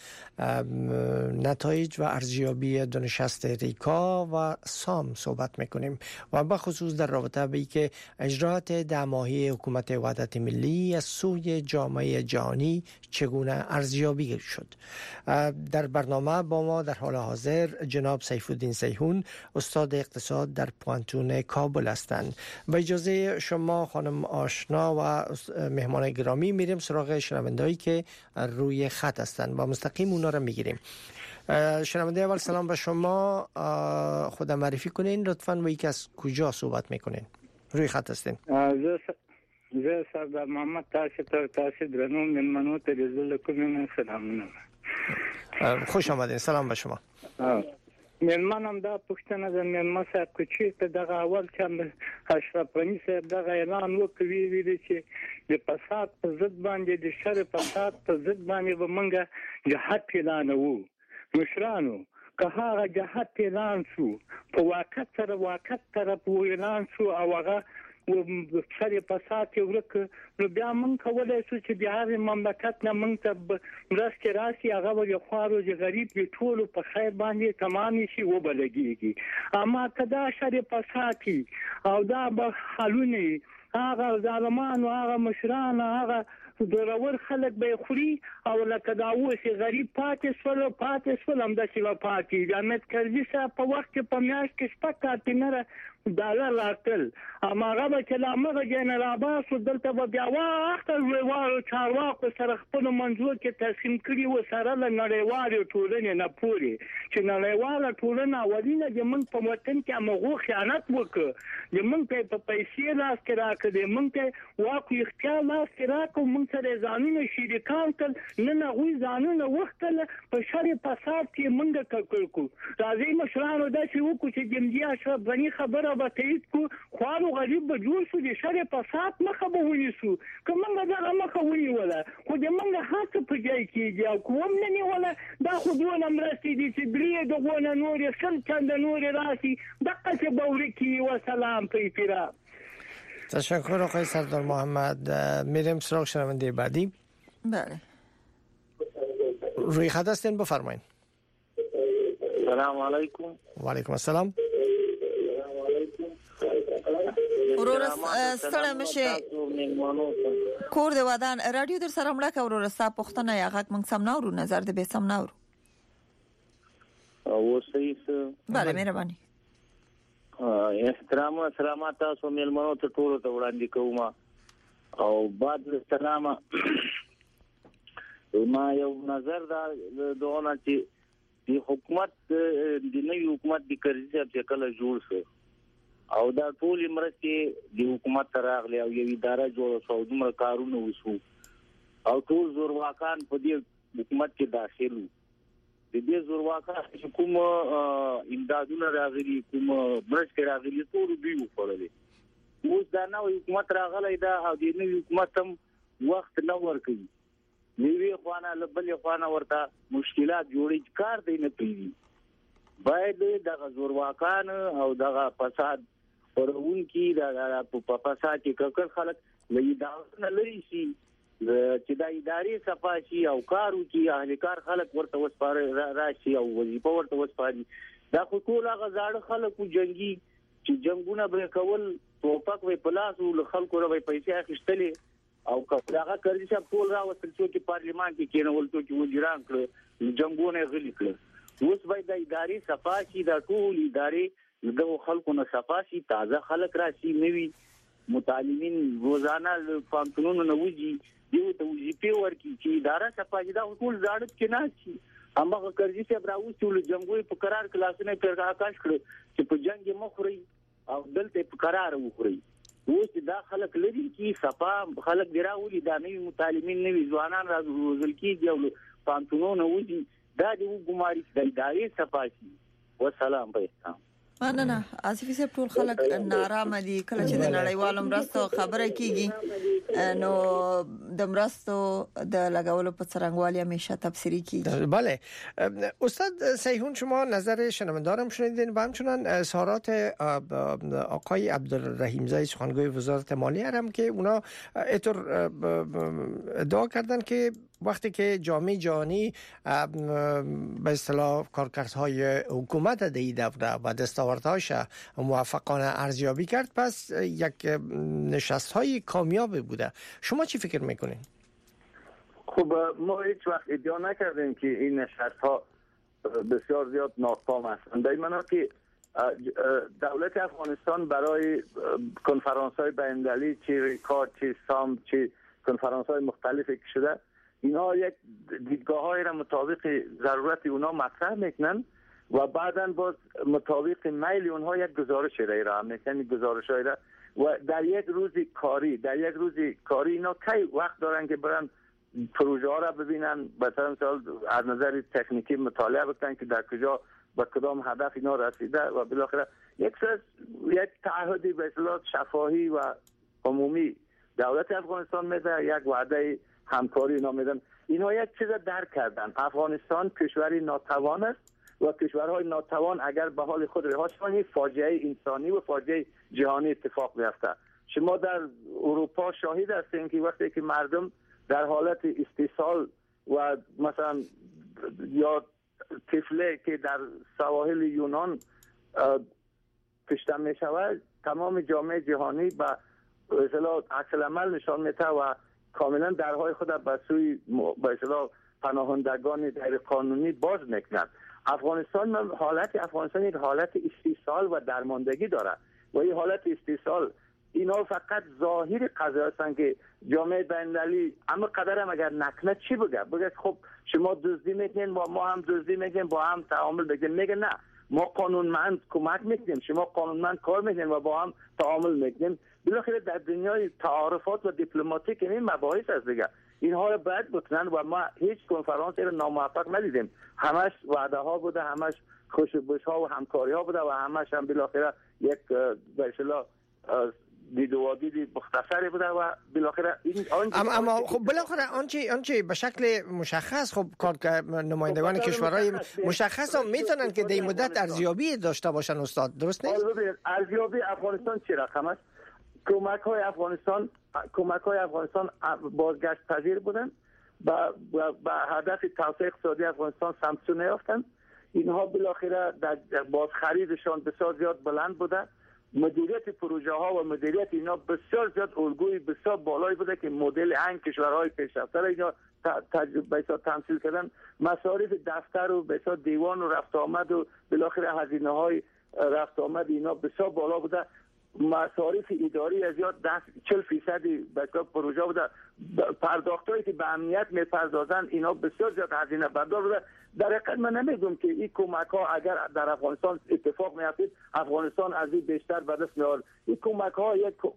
نتایج و ارزیابی دو نشست ریکا و سام صحبت میکنیم و به خصوص در رابطه با اینکه اجرات 10 ماهه حکومت وحدت ملی از سوی جامعه جهانی چگونه ارزیابی شد. در برنامه با ما در حال حاضر جناب سیفالدین سیحون، استاد اقتصاد در پوانتون کابل هستند. و اجازه شما خانم آشنا و مهمان گرامی میریم سراغ شنوندهایی که روی خط هستند و مستقیم اونا رو میگیریم. شنونده اول سلام به شما، خودم معرفی کنین لطفاً و یکی از کجا صحبت میکنین؟ روی خط هستین. زه سردار محمد تاسو درنو منمنو ته رسول کوم سلامونه. خوش آمدین. سلام به شما. منم دا پښتنه د منما صاحب کوچی ته دغه اول چې اشرف غنی صاحب دغه اعلان وکړي ویل چې د فساد په ضد باندې د شر فساد په ضد باندې ومنګه جهاد اعلان وو مشرانو که هغه جهاد اعلان شو په واقع طرف اعلان شو او هغه و شر فساد یو ورک نو بیا مونږ کولای شو چې بیا د مملکت نه مونږ ته مرستې راسي، هغه وجه خوارو چې غریب دي ټولو په خیر باندې تمام شي وبلګيږي. اما کدا شر فساد او دا به حلونه هغه ظالمان او هغه مشران هغه ضرور خلک به خوري او لکه دا اوسې غریب پاتې سول هم داسې و پاتې د احمد کرزي صاحب په وخت کې په میاشت کې شپږ کارتینره ډالر راتل، اما هغه به چې لا مغه جنرال عباس دلته به بیا واخته لویوالو چارواکو سره خپلو منځو کې تقسیم کړي و سره له نړیوالې ټولنې نه پورې چې نړیواله ټولنه اولینه د موږ په وطن کې همغو خیانت وکړ، د موږ ته په پیسې لاس کې راکړه، د موږ ته واک اختیار لاس کې راکړه، موږ سره ځانونه شریکان کړل، نن هغوی ځانونه وختل په شر فساد کې موږ کړکړو. راځي مشرانو داسې وکړو چې جمهوریت اشرف غني خبره به تایید کو، خوارو غریب به جوړ شو، د شر فساد مخه به ونیسو. که موږ دغه مخه ونیوله خو د موږ هڅه په ځای کېږي او که هم نه نیوله دا خو دونه مرستې دي چې درې دغو نه نورې سل چنده نورې راسي دقسې به ورکي. وسلام په احترام. تشکر آقای سردار محمد. میریم سراغ شنونده بعدی. بله روی خط هستین، بفرمایید. سلام علیکم. و علیکم السلام. ورور ستړی مشه میلمانو کور د ودان رادیو در سره مړه کورو رسا پښتنه یا غږ مونږ سم ناورو نظر د به سم ناورو او صحیح بله مهرباني احترام او سلامات تاسو میلمانو ته ټول ته وړاندې کوم او بعد السلام ما یو نظر دا دونه چې د حکومت د نوي حکومت د کرزي په کله جوړ شو او دا ټول مرستې د حکومت راغلي او یو اداره جوړه شو دومره کارونه وشو او ټول زورواکان په دې حکومت کې داخلو د دې زورواکان چې کوم امدادونه راغلي کوم مرستې راغلي ټول دوی وکړل اوس دا نو حکومت راغلی دا او د نوي حکومت هم وخت نه ورکوي نیوی خوانه لبلې خوانه ورته مشکلات جوړي کار دی نه پیږي باید د زورواکان او د فساد پرون کې د په فساد کې ککر خلک لې دا لري شي چې د ادارې صفاشي او کارو کې اهل کار خلک ورته وسپاره راشي او وظیفه ورته وسپاري دا خو ټول هغه زاړه خلکو جنگي چې جنگونه به کول توپک وي پلاسو له خلکو راوي پیسې اخیستلې او کله کرزي صاحب ټول راوستل چې پارلیمان کې کېنول چې وزیران کړ جنگونه غلي کړ اوس باید د ادارې صفاشي د ټول ادارې د خلکو نه صفاشي تازه خلک راشي نوي متعلمین روزانه فانکونونو نه وځي یو ته وظیفه ورکړي چې اداره صفاشي دا ټول زاړه کې نه شي هغه کرزي صاحب راوستل جنگوي په قرار کلاسونه پر آکاش کړ چې په جنگ مخوري او دلته په قرار وخوري اوس دا خلک لري چې صفا خلک دراولي دا نوي متعلمین نوي ځوانان راځول کیږي او فانکونونو وځي دا د ګماري د ادارې صفاشي والسلام په مننه آصفي صاحب ټول خلک نارامه دي کله چې د نړیوالو مرستو خبره کیږي نو د مرستو د لګولو په څرنګوالي همیشه تفسیری کیږي بله استاد سیحون شما نظر شنوندارم شنیدین و همچنان اظهارات آقای عبدالرحیم زایی سخنگوی وزارت مالیه هم که اونا ادعا کردن که وقتی که جامعه جهانی به اصطلاح کارکردهای حکومت در این دوره و دستاوردهاش موفقانه ارزیابی کرد پس یک نشست‌های کامیابی بوده شما چی فکر میکنین؟ خب ما هیچ وقت ادعا نکردیم که این نشست‌ها بسیار زیاد ناکام هستند در معنی که دولت افغانستان برای کنفرانس‌های بین‌المللی چه ریکارد چه سام چه کنفرانس‌های مختلفی که شده اینا یک دیدگاه‌های را مطابق ضرورت اونا مطرح میکنن و بعداً باز مطابق میل اونها یک گزارش ارائه میکنن گزارش‌های را و در یک روز کاری اینا کی وقت دارن که برن پروژه ها را ببینن مثلا از نظر تکنیکی مطالعه بکنن که در کجا به کدام هدف اینا رسیده و بالاخره یک تعهدی به اصطلاح شفاهی و عمومی دولت افغانستان میده یک وعده همکاری اینا میدن اینا یک چیز درک کردن افغانستان کشوری ناتوان است و کشورهای ناتوان اگر به حال خود رها شوند فاجعه انسانی و فاجعه جهانی اتفاق میفته شما در اروپا شاهد هستین که وقتی که مردم در حالت استیصال و مثلا یا طفله که در سواحل یونان کشته می شود تمام جامعه جهانی به اصطلاح عکس العمل نشان میده و کاملا درهای خود به سوی به اصطلاح پناهندگان غیر قانونی باز میکنند حالت افغانستان یک حالت استیصال و درماندگی داره و این حالت استیصال اینا فقط ظاهر قضیه هستند که جامعه بین‌المللی اما قدرم اگر نکنه چی بگه خب شما دزدی میکنین و ما هم دزدی میکنیم با هم تعامل بکنیم میگه نه ما قانونمند کمک میکنیم شما قانونمند کار میکنین و با هم تعامل میکنیم بالاخره در دنیای تعارفات و دیپلماتیک این مباحث است دیگه اینها رو باید بکنن و ما هیچ کنفرانسی رو ناموفق ندیدیم همش وعده ها بوده همش خوشبوش ها و همکاری ها بوده و همش هم بالاخره یک به اصطلاح دیدی مختصری بوده و بالاخره اما خب بالاخره آنچه به شکل مشخص خب نمایندگان کشورهای مشخص هم میتونن که در این مدت ارزیابی داشته باشن استاد درست نیست؟ ارزیابی افغانستان چی رقم است؟ کمک های افغانستان بازگشت پذیر بودن با هدف توسعه اقتصادی افغانستان سمت نیافتند اینها بالاخره در بازخریدشان بسیار زیاد بلند بوده مدیریت پروژه ها و مدیریت اینا بسیار زیاد الگوی بسیار بالایی بوده که مدل هنگ کشورهای پیشرفته را اینا تجربه تمثیل کردن. مصارف دفتر و بسیار دیوان و رفت آمد و بالاخره هزینه های رفت آمد اینا بسیار بالا بوده. مصارف اداری از یاد 40% بسیار پروژه بوده. پرداختایی که به امنیت میپردازن اینا بسیار زیاد هزینه بردار بوده. در حقیقت من نمیگم که این کمک ها اگر در افغانستان اتفاق میافتید افغانستان از این بیشتر به دست میاد. این کمک ها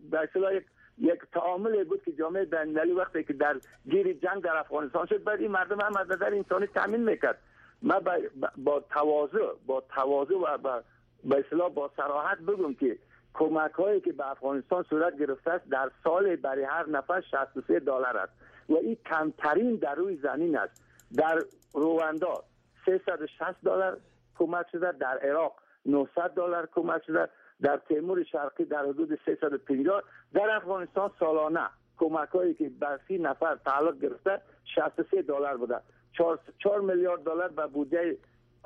یک تعاملی بود که جامعه بین‌المللی وقتی که در گیر جنگ در افغانستان شد بعد این مردم هم از نظر انسانی تامین میکرد. ما با تواضع و به اصطلاح با صراحت بگم که کمک هایی که به افغانستان صورت گرفته است در سال برای هر نفر $63 است و این کمترین در روی زمین است. در رواندا $360 کمک شده، در عراق $900 کمک شده، در تیمور شرقی در حدود 350. در افغانستان سالانه کمک هایی که به 30 نفر تعلق گرفته $63 بوده. $4 میلیارد به بودجه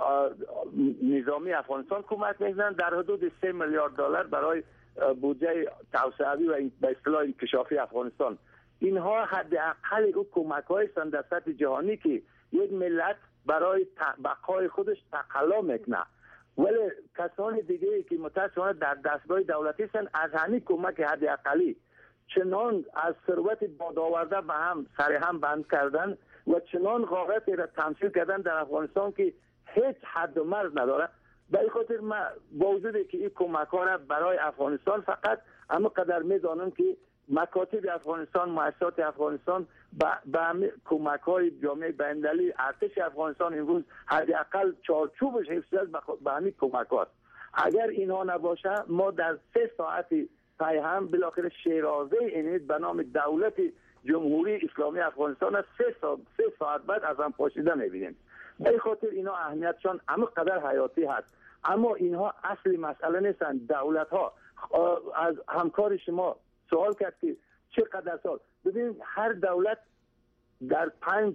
نظامی افغانستان کمک میکنن، در حدود $3 میلیارد برای بودجه توسعوی و به اصطلاح انکشافی افغانستان. اینها حداقل او کمک های هستند در سطح جهانی که یک ملت برای بقای خودش تقلا میکنه. ولی کسان دیگه که متاسفانه در دستگاه دولتی هستند از همین کمک حداقلی چنان از ثروت بادآورده به هم سر هم بند کردن و چنان غارتی را تمثیل کردن در افغانستان که هیچ حد و مرز نداره. به این خاطر ما با وجودی که این کمک ها را برای افغانستان فقط اما قدر میدانم که مکاتب افغانستان، مؤسسات افغانستان به کمک های جامعه بین‌المللی ارتش افغانستان امروز حداقل چارچوبش حفظ است به همین کمک هاست. اگر اینها نباشه ما در 3 ساعت پی هم بالاخره شیرازه اینید به نام دولت جمهوری اسلامی افغانستان است 3 ساعت بعد از هم پاشیده میبینیم. به این خاطر اینا اهمیتشان همقدر حیاتی هست. اما اینها اصلی مسئله نیستند. دولت ها از همکار شما سوال کرد که چقدر سال. ببینید هر دولت در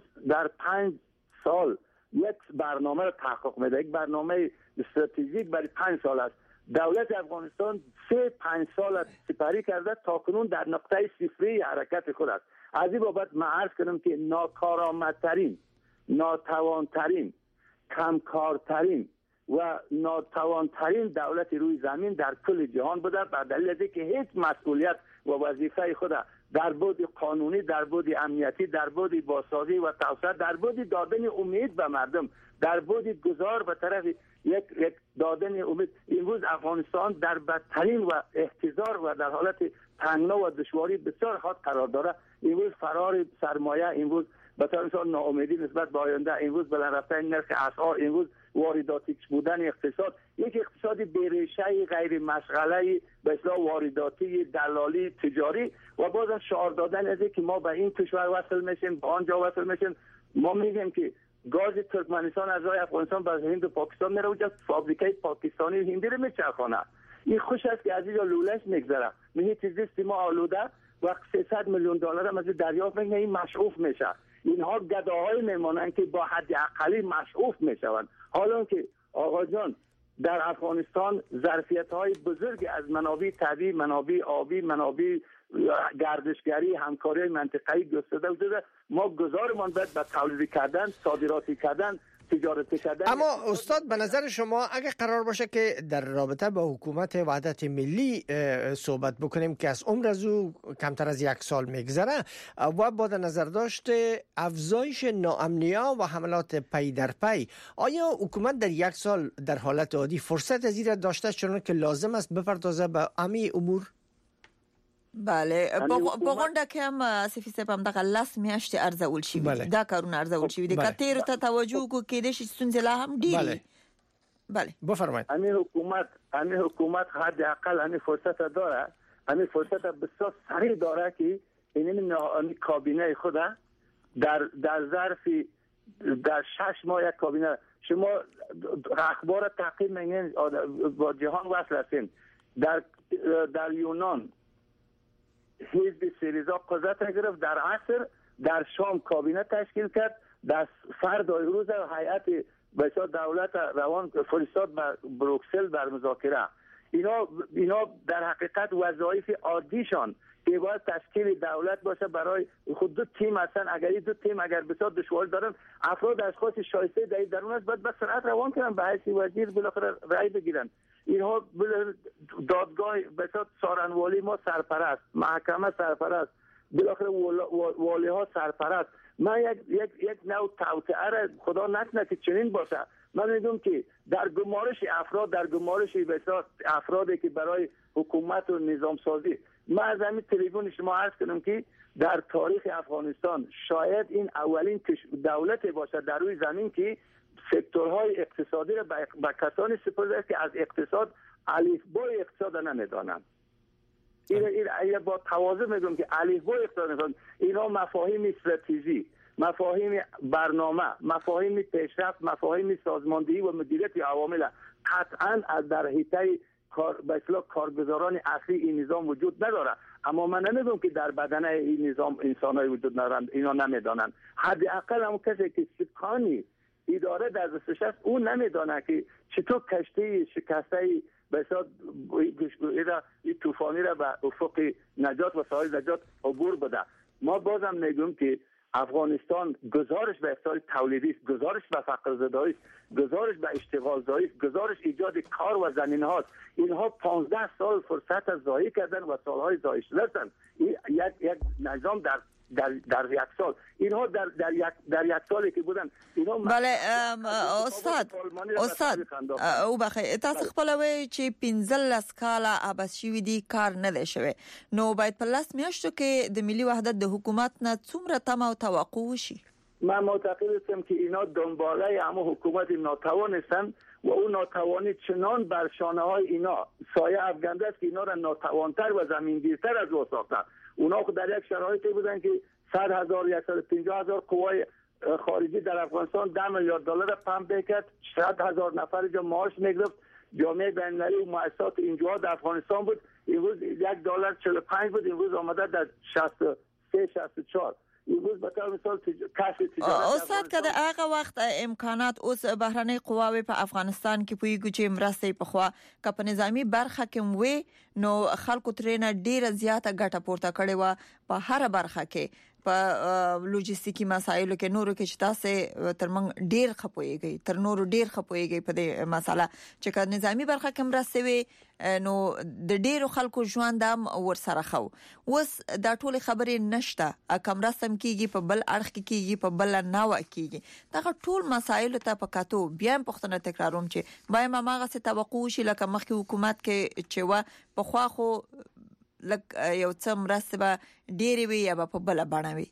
5 سال یک برنامه را تحقق میده. یک برنامه استراتژیک برای 5 سال است. دولت افغانستان 3-5 سال سپری کرده تا کنون در نقطه صفری حرکت خود است. از این بابت من عرض کنم که ناکارآمدترین، ناتوانترین، کمکارترین و ناتوانترین دولت روی زمین در کل جهان بوده به دلیل از اینکه هیچ مسئولیت و وظیفه خود در بعد قانونی، در بعد امنیتی، در بعد بازسازی و توسعه، در بعد دادن امید به مردم، در بعد گذار به طرف یک دادن امید. امروز افغانستان در بدترین و احتضار و در حالت تنگنا و دشواری بسیار خاص قرار داره. امروز فرار سرمایه، امروز به طور مثال ناامیدی نسبت به آینده، امروز بلند رفتن نرخ اسعار، امروز وارداتی بودن اقتصاد، یک اقتصادی بی‌ریشه غیر مشغله به اصطلاح وارداتی، دلالی، تجاری و بازم شعار دادن از اینکه ما به این کشور وصل میشیم، به آنجا وصل میشیم. ما میگیم که گاز ترکمنستان از راه افغانستان به هند و پاکستان میره، اونجا فابریکه پاکستانی و هندی رو میچرخونه. این خوش است که از اینجا لولش میگذره. محیط زیست ما آلوده و $300 میلیون هم از دریافت میکنه، این مشعوف میشه. اینها گداهای میمانند که با حد اقلی مشعوف میشوند. حالا که آقا جان در افغانستان ظرفیت‌های بزرگ از منابع طبیعی، منابع آبی، منابع گردشگری، همکاری منطقه‌ای گسترده وجود، ما گذارمان باید به تولید کردن، صادراتی کردن، تجارت کردن. اما استاد به نظر شما اگه قرار باشه که در رابطه با حکومت وحدت ملی صحبت بکنیم که از عمر از او کمتر از 1 سال میگذره و با نظر داشته افزایش ناامنی‌ها و حملات پی در پی، آیا حکومت در 1 سال در حالت عادی فرصت از این داشته چون که لازم است بپردازه به همه امور؟ بله بغونډه کې هم صفي صاحب هم دغه 10 میاشتې ارزول شي دا کارونه ارزول شي دي کتیر ته توجه کو کې د ستونزې لا هم ډیری. بله بفرمایید. همین حکومت حداقل همین فرصت داره، همین فرصت بسیار سریع داره که این کابینه خود در ظرف در 6 ماه یک کابینه، شما اخبار تعقیب می‌کنید با جهان وصل هستین. در یونان حزب سیریزا قدرت گرفت، در عصر در شام کابینه تشکیل کرد، در فردای روز هیئت بسیار دولت روان فرستاد بر بروکسل بر مذاکره. اینا در حقیقت وظایف عادیشان که باید تشکیل دولت باشه برای خود دو تیم هستن. اگر این دو تیم اگر بسیار دشواری دارن، افراد اشخاص شایسته در اون است باید به سرعت روان کنن، به حیث وزیر بالاخره رأی بگیرن. اینها دادگاه بسیار سارنوالی ما سرپرست، محکمه سرپرست، بالاخره والی ها سرپرست. من یک نوع توطئه را خدا نکنه که چنین باشه. من میدونم که در گمارش افراد، در گمارش بسیار افرادی که برای حکومت و نظام سازی، من از همین تلویزیون شما عرض کنم که در تاریخ افغانستان شاید این اولین دولت باشه در روی زمین که سکتورهای اقتصادی را به کسانی سپرده که از اقتصاد الفبای اقتصاد نمیدانند. این با تواضع میگم که الفبای اقتصاد نمیدانند. اینا مفاهیم استراتژی، مفاهیم برنامه، مفاهیم پیشرفت، مفاهیم سازماندهی و مدیریت عوامل قطعا از در حیطه کارگزاران اصلی این نظام وجود نداره. اما من نمیدونم که در بدن این نظام انسان‌های وجود ندارند، اینا نمیدانند. حداقل همون کسی که سکانی اداره در دستش است اون نمیدانه که چطور کشتی شکسته بسیار این طوفانی را به افق نجات و ساحل نجات عبور بده. ما بازم میگم که افغانستان گزارش به افزایش تولیدی است، گزارش به فقر زدایی است، گزارش به اشتغال زایی است، گزارش ایجاد کار و زمینه هاست. اینها 15 سال فرصت از ضایع کردن و سالهای ضایع شدن. یک نظام در یک سال، اینها در یک سالی که بودن اینها بله استاد او بخیر تاسو خپلوي چې 15 کاله عباس شوی دی کار نه دی شوی، نو باید په لاس میاشتو کې د ملي وحدت د حکومت نه څومره تمه او توقع وشي؟ من معتقدم که اینا دنباله همه حکومت ناتوان هستند و اون ناتوانی چنان بر شانه های اینا سایه افکنده است که اینا را ناتوانتر و زمینگیرتر از او ساختن. اونا خود در یک شرایطی بودن که 100,000 150,000 قوای خارجی در افغانستان 10 میلیارد دلار را پمپ میکرد، 100,000 نفر جا معاش میگرفت، جامعه بین‌المللی و مؤسسات اینجا در افغانستان بود. امروز $1.45 بود، امروز آمده در 63 64. امروز به طور مثال کسب تجارت استاد کده هغه وخت امکانات اوس بهرنۍ قواوی په افغانستان کې پویګو چې مرستې په خوا کپ نظامی برخه کې وي نو خلکو ترېنه ډیره زیاته ګټه پورته کړې و په هر برخه کې په لوجستیکي مسایلو کې نورو کې چې تاسو تر موږ ډیر خپويږي، تر نورو ډیر خپويږي په دې مسله چې کله نظامی برخه کې مرستې وي نو د ډیرو خلکو ژوند هم ورسره خو وس دا ټول خبرې نشته، کوم رسم کیږي په بل اړخ کې کیږي په بل نه وکیږي. دا ټول مسایل ته پکاتو بیا هم پښتنه تکراروم چې باید ماغه څه توقع شي لکه مخکې حکومت کې چې وا په خوا خو لک یو څه مرسته به ډیری وي یا په بل بڼوي.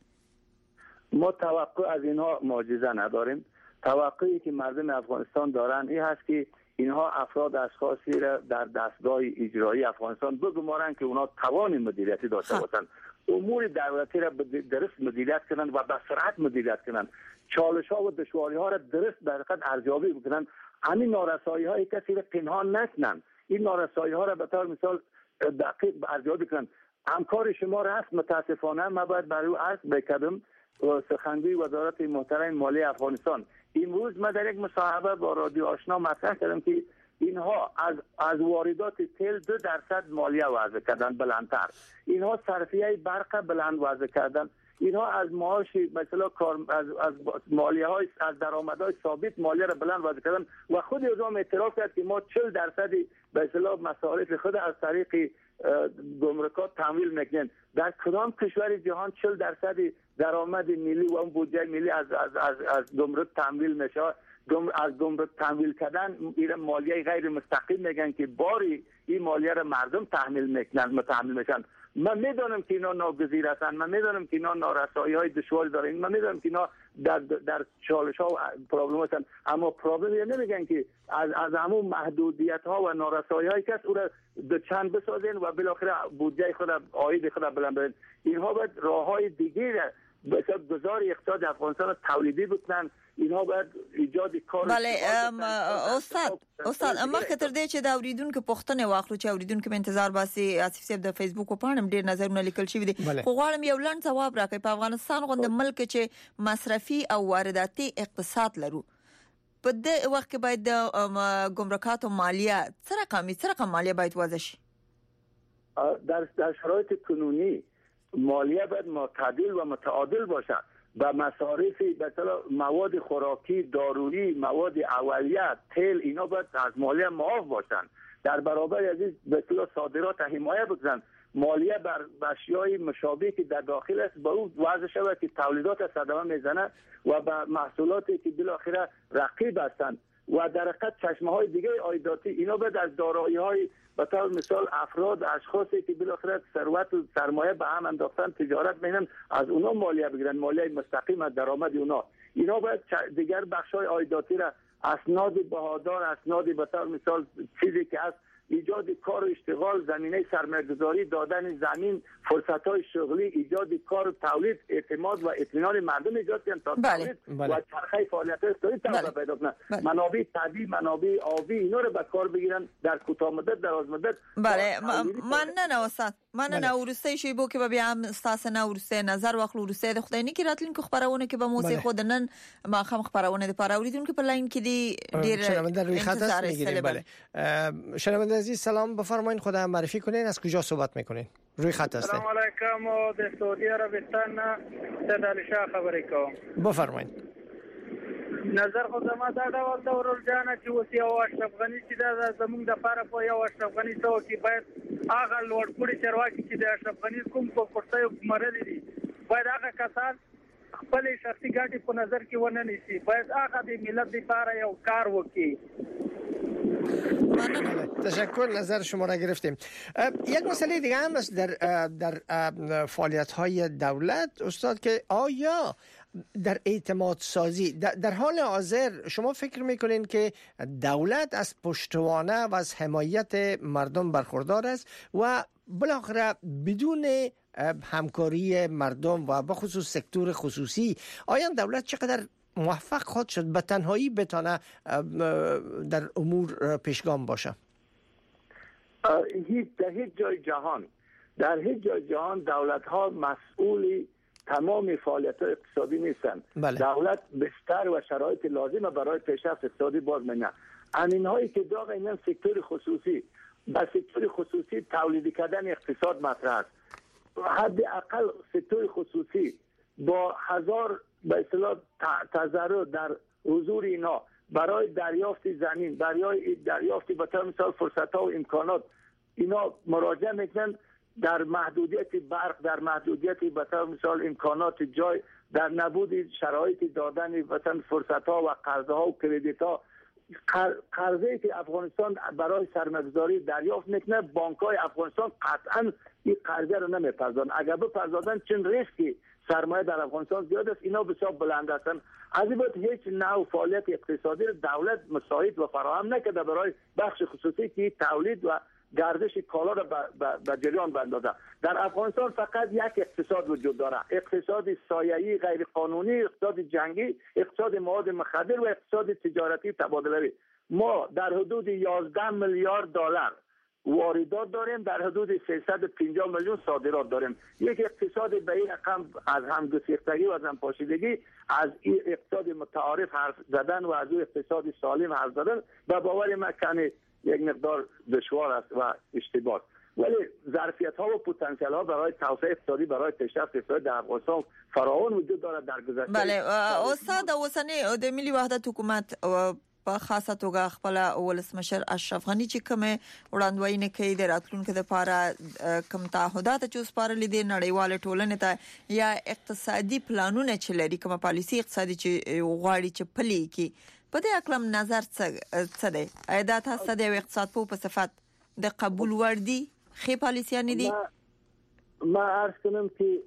ما توقع از اینها معجزه نداریم. توقعی که مردم افغانستان دارن این هست که اینها افراد اشخاصی را در دستگاه اجرایی افغانستان بگمارن که اونا توان مدیریتی داشته باشن، امور دولتی را درست مدیریت کنن و به سرعت مدیریت کنن، چالش ها و دشواری ها را درست در حقیقت ارزیابی بکنن. همین نارسایی های کسی را پنهان نکنن، این نارسایی ها را به طور مثال دقیق ارزیابی کنن. همکار شما را هست متاسفانه من باید برای او عرض بکردم سخنگوی وزارت محترم مالی افغانستان. امروز من در یک مصاحبه با رادیو آشنا مطرح کردم که اینها از واردات تیل 2% مالیه وضع کردن بلندتر، اینها صرفیه برق بلند وضع کردن، اینها از معاش مثلا از مالیه های از درآمدهای ثابت مالیه را بلند وضع کردن و خود نظام اعتراف کرد که ما 40% به اصطلاح مصارف خود از طریق گمرکات تمویل میکنیم. در کدام کشور جهان 40% درآمد ملی و اون بودجه ملی از گمرک تمویل میشه؟ از گمرک تمویل کردن این مالیه غیر مستقیم میگن که باری این مالیه را مردم تحمیل میشن. من میدونم که اینا ناگزیر هستن، من میدونم که اینا نارسایی های دشواری دارن، من میدونم که اینا در چالش ها و پرابلم هستن، اما پرابلم نمیگن که از همون محدودیت ها و نارسایی های کس او را به چند بسازین و بالاخره بودجه خود عاید خود بلند بدن. اینها باید راه های دیگه به گذار اقتصاد افغانستان تولیدی بکنن. اینها باید ایجاد کار. بله استاد مخکې تر دې چې دا اوریدونکو پوښتنه واخلو چې اوریدونکو په انتظار باسي آصف صاحب د فیسبوک په پاڼه ډیر نظرونه لیکل شوی دي، خو غواړم یو لنډ ځواب راکړئ. په افغانستان غوند ملک چې مصرفي او وارداتي اقتصاد لرو، په دې وخت کې باید د ګمرکات او مالیه څه رقم مالیه باید وضع شي؟ در شرایط کنونی مالیه باید معتدل و متعادل باشد و مصارف مثلا مواد خوراکی، دارویی، مواد اولیه، تیل، اینا باید از مالیه معاف باشند. در برابر از این به اصطلاح صادرات حمایه بکنن. مالیه بر اشیای مشابه که در داخل است با او وضع شود که تولیدات صدمه میزنه و به محصولاتی که بالاخره رقیب هستند و در حقیقت چشمه‌های دیگه عایداتی اینا باید از دارایی‌های به طور مثال افراد اشخاصی که بالاخره ثروت و سرمایه به هم انداختن تجارت می‌کنن از اونا مالیه بگیرن، مالیه مستقیم از درآمد اونا. اینا باید دیگر بخش‌های عایداتی را اسناد بهادار، اسناد به طور مثال چیزی که از ایجاد کار و اشتغال، زمینه سرمایه‌گذاری، دادن زمین، فرصت‌های شغلی، ایجاد کار و تولید، اعتماد و اطمینان مردم ایجاد کنند تا تولید و چرخه فعالیت اقتصادی پیدا کنند. منابع طبیعی، منابع آبی اینا رو به کار بگیرن در کوتاه مدت، دراز مدت. بله مننه استاد. مننه ورسته شی بو کې به هم تاسو نه ورسته نظر واخلو ورسته د خدای نه کې راتلونکو خبرونه کې به موسی خودنن ما خام خبرونه د پاراوریدونکو په لاین کې دی ډیر انتظار می‌گیریم. بله شنونده عزیز سلام بفرمایید، خودت معرفی کنین، از کجا صحبت میکنین؟ روی خط هستید. سلام علیکم و د سعودی عربستان د علی شاه خبرې کوم. بفرمایید. نظر خو زما دا ډول د ورجانه چې اوس یو اشرف غنی چې دا زموږ د لپاره په یو اشرف غنی څو کې باید هغه لوړپوړي چرواکي چې د اشرف غنی کوم په پورتایو مرلي دي باید هغه کسان خپل شخصي ګټې په نظر کې ونه نیسي، باید هغه د ملت لپاره یو کار وکړي. تشکر، نظر شما را گرفتیم. یک مسئله دیگه هم است در فعالیت‌های دولت استاد که آیا در اعتماد سازی در حال حاضر شما فکر میکنین که دولت از پشتوانه و از حمایت مردم برخوردار است و بالاخره بدون همکاری مردم و به خصوص سکتور خصوصی آیا دولت چقدر موفق خواهد شد به تنهایی بتانه در امور پیشگام باشه؟ در هیچ جای جهان دولت ها مسئولی تمام فعالیت اقتصادی نیستند. بله. دولت بستر و شرایط لازم برای پیشرفت اقتصادی باز می‌کنه. همین هایی که داغ اینن سکتور خصوصی با سکتور خصوصی تولید کردن اقتصاد مطرح است. حداقل سکتور خصوصی با 1000 به اصطلاح تضرع در حضور اینا برای دریافت زمین، برای دریافت به طور مثال فرصت‌ها و امکانات اینا مراجعه میکنن، در محدودیت برق، در محدودیت به طور مثال امکانات جای، در نبود شرایط دادن مثلا فرصت‌ها و قرض‌ها و کردیت‌ها. قرضی که افغانستان برای سرمایه‌گذاری دریافت میکنه، بانک‌های افغانستان قطعاً این قرضه رو نمیپردازن. اگر بپردازن چون ریسکی سرمایه در افغانستان زیاد است، اینا بسیار بلند هستند. از این بعد هیچ نوع فعالیت اقتصادی دولت مساعد و فراهم نکرده برای بخش خصوصی که تولید و گردش کالا را به جریان بندازه. در افغانستان فقط یک اقتصاد وجود داره، اقتصاد سایه‌ای غیر قانونی، اقتصاد جنگی، اقتصاد مواد مخدر و اقتصاد تجارتی تبادله‌ای. ما در حدود 11 میلیارد دلار واردات داریم، در حدود 350 میلیون صادرات داریم. یک اقتصاد به این رقم از همگسیختگی و از همپاشیدگی، از این اقتصاد متعارف حرف زدن و از این اقتصاد سالم حرف زدن به باور من کنه یک مقدار دشوار است و اشتباه. ولی ظرفیت ها و پتانسیل ها برای توسعه اقتصادی، برای پیشرفت اقتصادی در افغانستان فراوان وجود دارد در گذشته. بله استاد اوسنی د ملي وحدت حکومت په خاصه توګه خپل ولسمشر اشرف غنی چې کوم وړاندوینه کوي د راتلونکو لپاره کوم تعهدات چې سپارل دي نړیواله ټولنه ته یا اقتصادي پلانونه چې لري، کوم پالیسي اقتصادي چې غواړي چې پلي کی، په دې اکلم نظر څه دی؟ اېدا تاسو د اقتصاد په صفات د قبول وردی خې پالیسیانی دي؟ ما عرض کنم که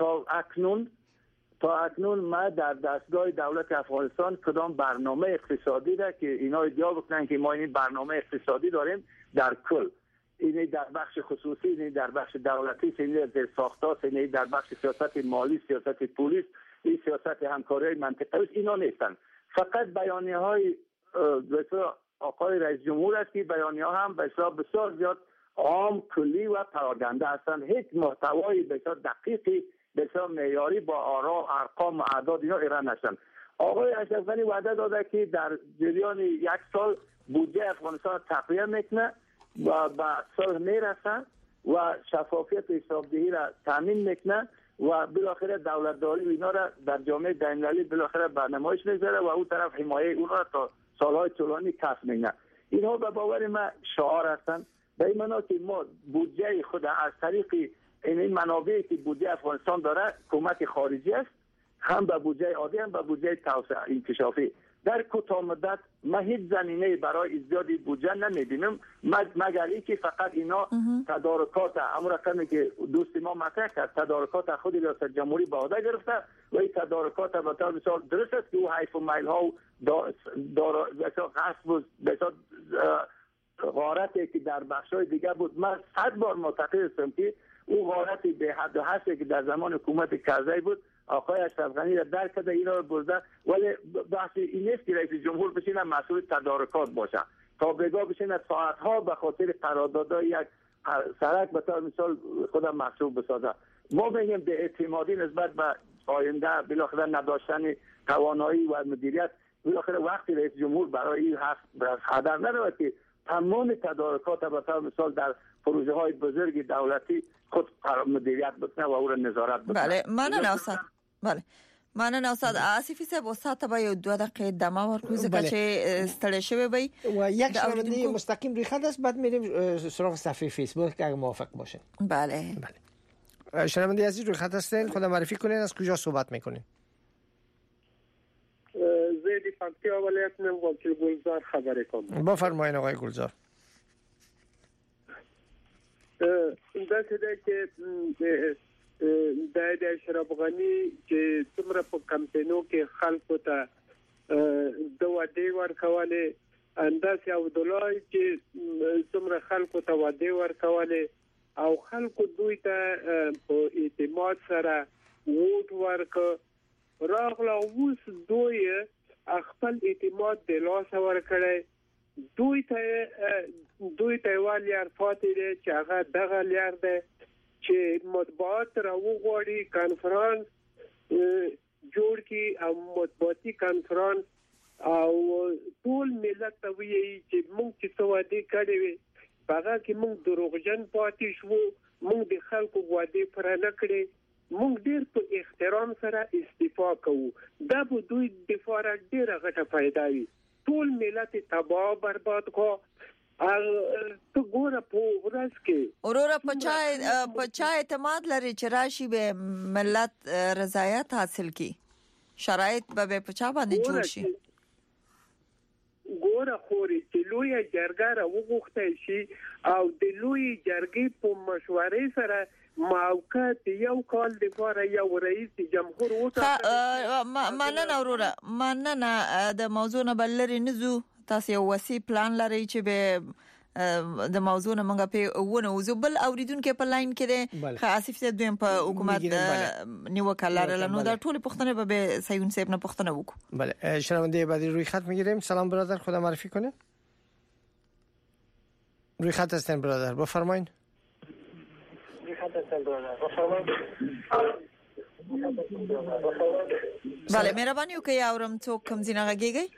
تا اکنون ما در دستگاه دولت افغانستان کدام برنامه اقتصادی را که اینا ادعا بکنن که ما این برنامه اقتصادی داریم در کل، اینه در بخش خصوصی، اینه در بخش دولتی، اینه در ساختار، اینه در بخش سیاست مالی، سیاست پولیس، این سیاست همکاری منطقه‌ای، اینا نیستن. فقط بیانیه های آقای رئیس جمهور است که بیانیه ها هم بسیار زیاد عام، کلی و پراکنده هستند. هیچ محتوای بسیار دقیقی، بسیار معیاری با آرا، ارقام و اعداد اینا ارائه نشدن. آقای اشرف غنی وعده داده که در جریان 1 سال بودجه افغانستان تقویه میکنه و به صلح میرسه و شفافیت حسابدهی را تامین میکنه و بالاخره دولتداری و اینا را در جامعه بین‌المللی بالاخره به نمایش میذاره و اون طرف حمایه اون را تا سالهای طولانی کسب میکنه. اینها به باور من شعار هستند. به این معنا که ما بودجه خود از طریق این منابعی که بودجه افغانستان داره کمک خارجی است، هم به بودجه عادی هم به بودجه توسعه انکشافی. در کوتاه مدت ما هیچ زمینه برای ازدیاد بودجه نمیبینم مگر اینکه فقط اینا تدارکات همون رقمی که دوست ما مطرح کرد تدارکات خود ریاست جمهوری به عهده گرفته و این تدارکات به طور مثال درست است که او حیف و میل ها و غصب و غارتی که در بخشای دیگه بود. من 100 بار معتقد هستم که او غارتی به حد و حصری که در زمان حکومت کرزی بود آقای اشرف غنی را درک کرده اینا رو برده، ولی بحث این نیست که رئیس جمهور بشینه مسئول تدارکات باشه تا بگاه بشینه ساعتها به خاطر قراردادهای یک سرک به طور مثال خودم محسوب بسازه. ما میگیم به اعتمادی نسبت به آینده بالاخره نداشتن توانایی و مدیریت بالاخره وقتی رئیس جمهور برای این هدر نداره که تمام تدارکات به طور مثال در پروژه های بزرگ دولتی خود مدیریت بکنه و او را نظارت بکنه. بله ممنون استاد. بله ممنون استاد. آصفی صاحب استاد ته یو 2 دقیقه دمه ورکوز که استړی شوی وي و یک شنونده مستقیم روی خط است. بعد میریم سراغ صفحه فیسبوک اگه موافق باشین. بله بله شنونده عزیز روی خط هستین، خود معرفی کنین، از کجا صحبت میکنین؟ زیدی پکتیا ولایت من وکیل گلزار خبر کنم. بفرمایید آقای گلزار. داسې ده چې د اشرف غني چې څومره په کمپینو کې خلکو ته د وعدې ورکولې انداز یو دلای چې څومره خلکو ته وعدې ورکولې او خلکو دوی ته په اعتماد سره ووټ ورک راغله اوس دوی خپل اعتماد د لاسه ورکړی دوی ته ویل یار فاتې دی چې هغه دغه لار دی چې مطبوعات را وغواړي کانفرنس جوړ کړي او مطبوعاتي کانفرنس او ټول ملت ته وایي چې موږ چې څه وعدې کړې وي هغه کې موږ دروغجن پاتې شو، موږ د خلکو وعدې پوره نه کړې، موږ ډېر په احترام سره استعفا کوو. دا به دوی د فاره ډېره غټه فایده وي. ټول ملت تباہ برباد کو تو ګوره په ورځ کې اورورا پچا اعتماد لري چې راشي به ملت رضایت حاصل کی شرایط به پچا باندې جوړ شي. ګوره خوري چې لوی جرګه را وغوښتل شي او د لوی جرګې په مشورې سره موقت یو کال د فاره یو رئیس جمهور وټاکل. مننه اورورا مننه د موضوع نه بلری نزو تاسو یو وسی پلان لري چې به د موضوع نه موږ په ونه وزو بل اوریدونکو په لاین کې ده خاصف ته دویم په حکومت نیوکه لرله نو دا ټول پښتنه به سیون صاحب نه پښتنه وکړو. بله شنونده بعدی روی خط میگیریم. سلام برادر، خدا معرفی کنه. روی خط هستین برادر، بفرمایید. بله مهرباني وکړئ اورم څوک کوم ځای غږیږي.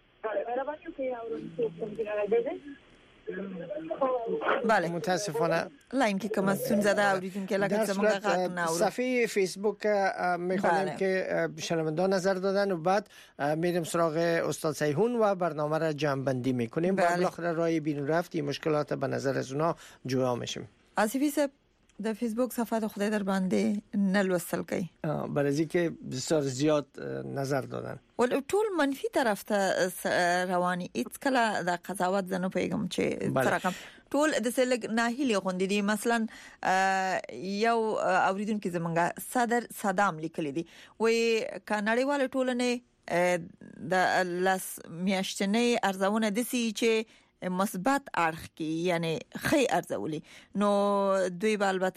بله متاسفانه لاین که کوم ستونزه ده اوریدونکو لکه څنګه غږ نه اوري. صفحه فیسبوک میخوانیم که شنوندگان نظر دادن و بعد میریم سراغ استاد سیهون و برنامه را جمع بندی میکنیم. با بالاخره راه بیرون رفت این مشکلات به نظر از اونا جویا میشیم. آصفی صاحب د فیسبوک صفحه د خدای در باندې نه لوستل کوي برای که بسیار زیاد نظر دادن ول ټول منفي طرف ته رواني هیڅ کله د قضاوت زنه پیغام چې ترقم ټول د سلګ ناهیلي غوندې دي. مثلا یو اوریدونکو زمونږه صدر صدام لیکلی دي وې کاناډیواله ټولنه د لاس میاشتنې ارزونه دي چې مثبت اړخ کې یعنی خی ارزولي نو دوی البته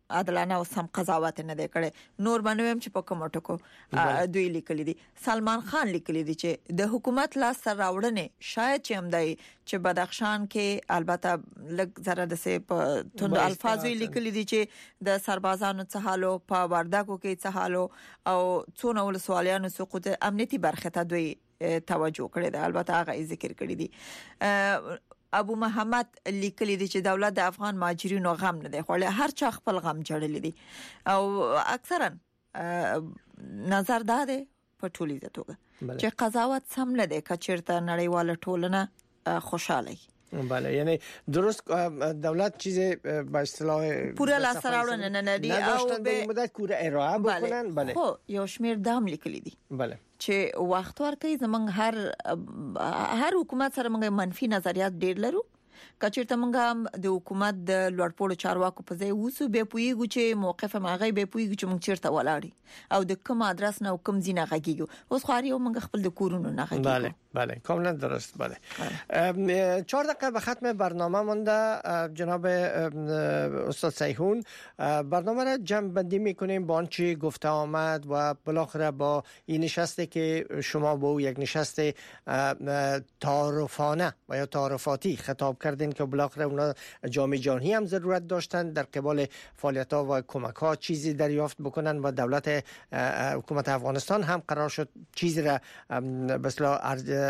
عادلانه او سم قضاوت نه دی کړي. نور باندې چې په کوم ټکو دوی لیکلي دي. سلمان خان لیکلي دي چې د حکومت لاس سره راوړنې شاید چې هم دی چې بدخشان کې البته لږ زره د سه په توند الفاظو لیکلي دي چې د سربازانو څخه حالو په وردګو کې څخه حالو او څونه ولسوالیانو سقوط امنیتي برخه ته دوی توجه کړی دی. البته هغه ذکر کړی دي. ابو محمد لیکلی دی چې دولت د افغان مهاجرینو غم نه دی خو هر چا خپل غم جوړلی دي او اکثرا نظر داده په ټولیزه توګه چې قضاوت سم نه دی کچیرته نړیواله ټولنه خوشاله. بله یعنی درست دولت چیز به اصطلاح پورا لاسراوړنه نه ندی او به مدت کوره ارائه بکنن. بله خو یو شمیر دام لیکلی دي بله چې وخت ورکوي زمونږ هر حکومت سره موږ منفي نظریات ډیر لرو. کچیرته موږ د حکومت د لوړپوړو چارواکو په ځای وسو به پویګو چې موقف ماغي به پویګو چې موږ چیرته ولاړی او د کوم ادرس نه کوم زینه غږیږو اوس خو یو موږ خپل د کورونو نه غږیږو. بله بله کاملا درست. بله 4 دقیقه به ختم برنامه مونده. جناب استاد سیحون برنامه را جمع بندی میکنیم با آنچه گفته آمد و بالاخره با این نشستی که شما با او یک نشست تعارفانه و یا تعارفاتی خطاب کردین که بالاخره اونا جامعه جهانی هم ضرورت داشتن در قبال فعالیت ها و کمک ها چیزی دریافت بکنن و دولت حکومت افغانستان هم قرار شد چیزی را به اصطلاح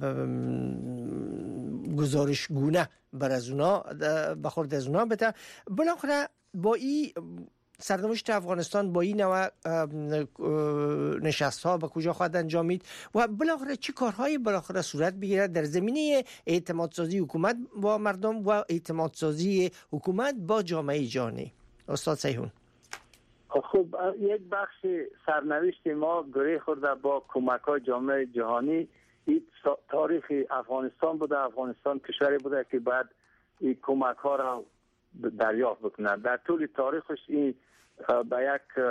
گزارشگونه بر از اونا بخورد از اونا بده. بالاخره با این سرنوشت افغانستان با این نوع نشست ها به کجا خواهد انجامید و بالاخره چه کارهایی بالاخره صورت بگیرد در زمینه اعتماد سازی حکومت با مردم و اعتماد سازی حکومت با جامعه جهانی؟ استاد سیحون. خب یک بخش سرنوشت ما گره خورده با کمک های جامعه جهانی. این تاریخ افغانستان بوده. افغانستان کشوری بوده که بعد این کمک ها را دریافت بکنه. در طول تاریخش این به یک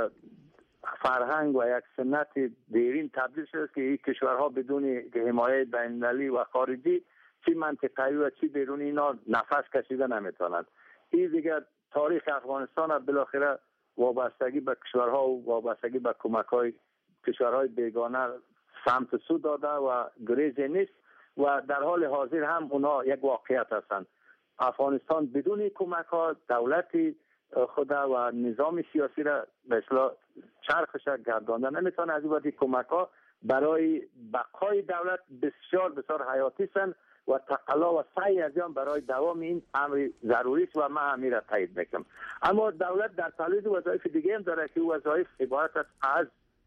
فرهنگ و یک سنت دیرین تبدیل شده که این کشورها بدون حمایت بین‌المللی و خارجی چی منطقه‌ای و چی بیرونی اینا نفس کشیده نمیتونند. این دیگه تاریخ افغانستان بالاخره وابستگی به کشورها و وابستگی به کمک‌های کشورهای بیگانه سمت سو داده و گریزی نیست و در حال حاضر هم اونا یک واقعیت هستند. افغانستان بدون کمک‌ها دولتی خود و نظام سیاسی را به اصطلاح چرخش گردانده نمیتونه. از این وقتی کمک‌ها برای بقای دولت بسیار بسیار حیاتی هستند و تقلا و سعی از آن برای دوام این امر ضروری است و من همین را تایید میکنم. اما دولت در تولید وظایف دیگه هم داره که وظایف عبارت است از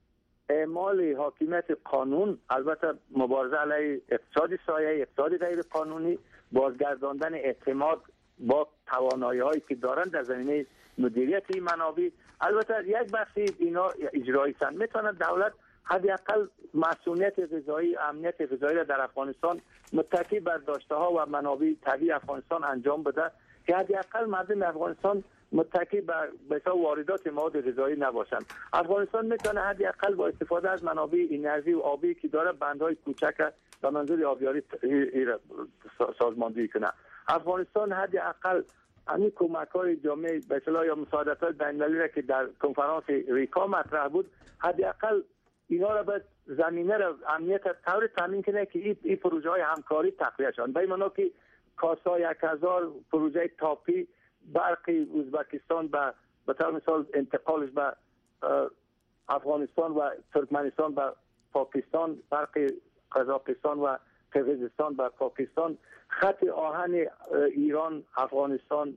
اعمال حاکمیت قانون، البته مبارزه علیه اقتصاد سایه، اقتصاد غیر قانونی، بازگرداندن اعتماد با توانایی‌هایی که دارند در زمینه مدیریت این منابع. البته یک بخشی اینا اجرایی هستند. میتونه دولت حداقل مسئولیت غذایی، امنیت غذایی را در افغانستان متکی بر داشته‌ها و منابع طبیعی افغانستان انجام بده که حداقل مردم افغانستان متکی بر واردات مواد غذایی نباشند. افغانستان میتونه حداقل با استفاده از منابع انرژی و آبی که داره بندهای کوچک به منظور آبیاری سازماندهی کنه. افغانستان حداقل همین کمک‌های جامعه به اصطلاح یا مساعدت‌های بین‌المللی را که در کنفرانس ریکا مطرح بود، حداقل اینا را به زمینه را امنیت طور تامین کنه که این پروژه‌های همکاری تقویه شوند. به معنی که کاسا 1000 پروژه تاپی برق ازبکستان به طور مثال انتقالش به افغانستان و ترکمنستان به پاکستان، برق قزاقستان و قرقیزستان به پاکستان، خط آهن ایران، افغانستان،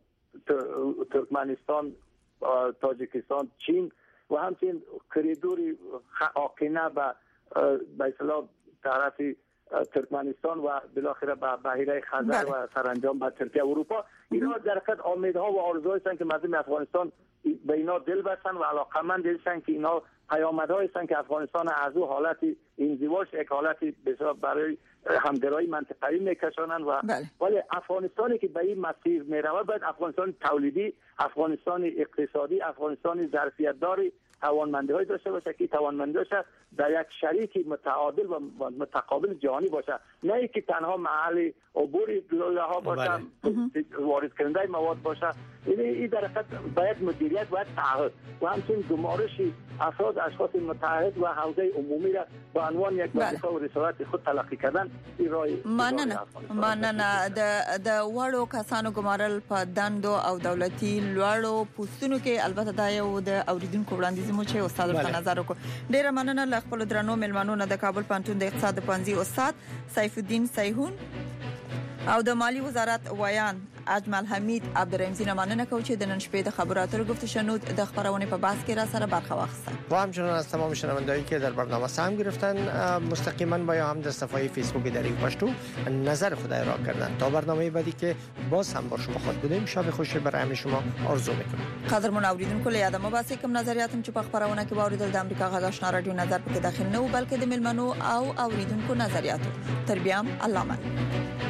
ترکمنستان، تاجیکستان، چین و همچنین کریدور آقینه به اصطلاح طرف ترکمنستان و بالاخره به بحیره خزر و سرانجام به ترکیه و اروپا. اینا در حقیقت امیدها و آرزوهایی هستند که مردم افغانستان به اینا دل بستن و علاقمند هستند که اینا پیامدهایی هستند که افغانستان از او حالت انزواج یک حالتی بسیار برای همگرایی منطقه‌ای میکشانند و ولی افغانستانی که به این مسیر میرود باید افغانستان تولیدی، افغانستان اقتصادی، افغانستان ظرفیت داری توانمندی‌های داشته باشه که توانمندی‌هاش در یک شریک متعادل و متقابل جهانی باشه، نه اینکه تنها محل عبور لوله‌ها باشه، وارد کننده مواد باشه این در حقیقت باید مدیریت باید تعهد و همچنین گمارش اشخاص متعهد و حوزه عمومی را به عنوان یک وظیفه و رسالت خود تلقی کردن این راه مننه د وړو کسانو ګمارل په دندو او دولتي لوړو پوسټونو کې البته دا یو د اوریدونکو وړاندیز مو چې استاد په نظر وکړ. ډیره مننه ل خپل درنو ملمنو نه د کابل پانتون د اقتصاد پنځي استاد سیف الدین سیهون او د مالی وزارت ویان اجمل حمید عبدالرحیم نه مننه کوم چې د نن شپې د خبراتو گفت شنود د خبرونه په بحث کې را سره برخه واخیستن و همچنین از تمام شنوندهایی که در برنامه سهم گرفتن مستقیما با هم در صفحه فیسبوک دری پشتو نظر خود را کردن. تا برنامه بعدی که باز هم با شما خود بودیم شب خوشی برای همه شما آرزو میکنم. قدرمن اوریدونکو له یادمو باسي کوم نظریاتم چې په خبرونه کې باور د امریکا غږ آشنا رادیو نظر پکې داخل نه و بلکې د ملمنو او اوریدونکو نظریاتو تربیام علامه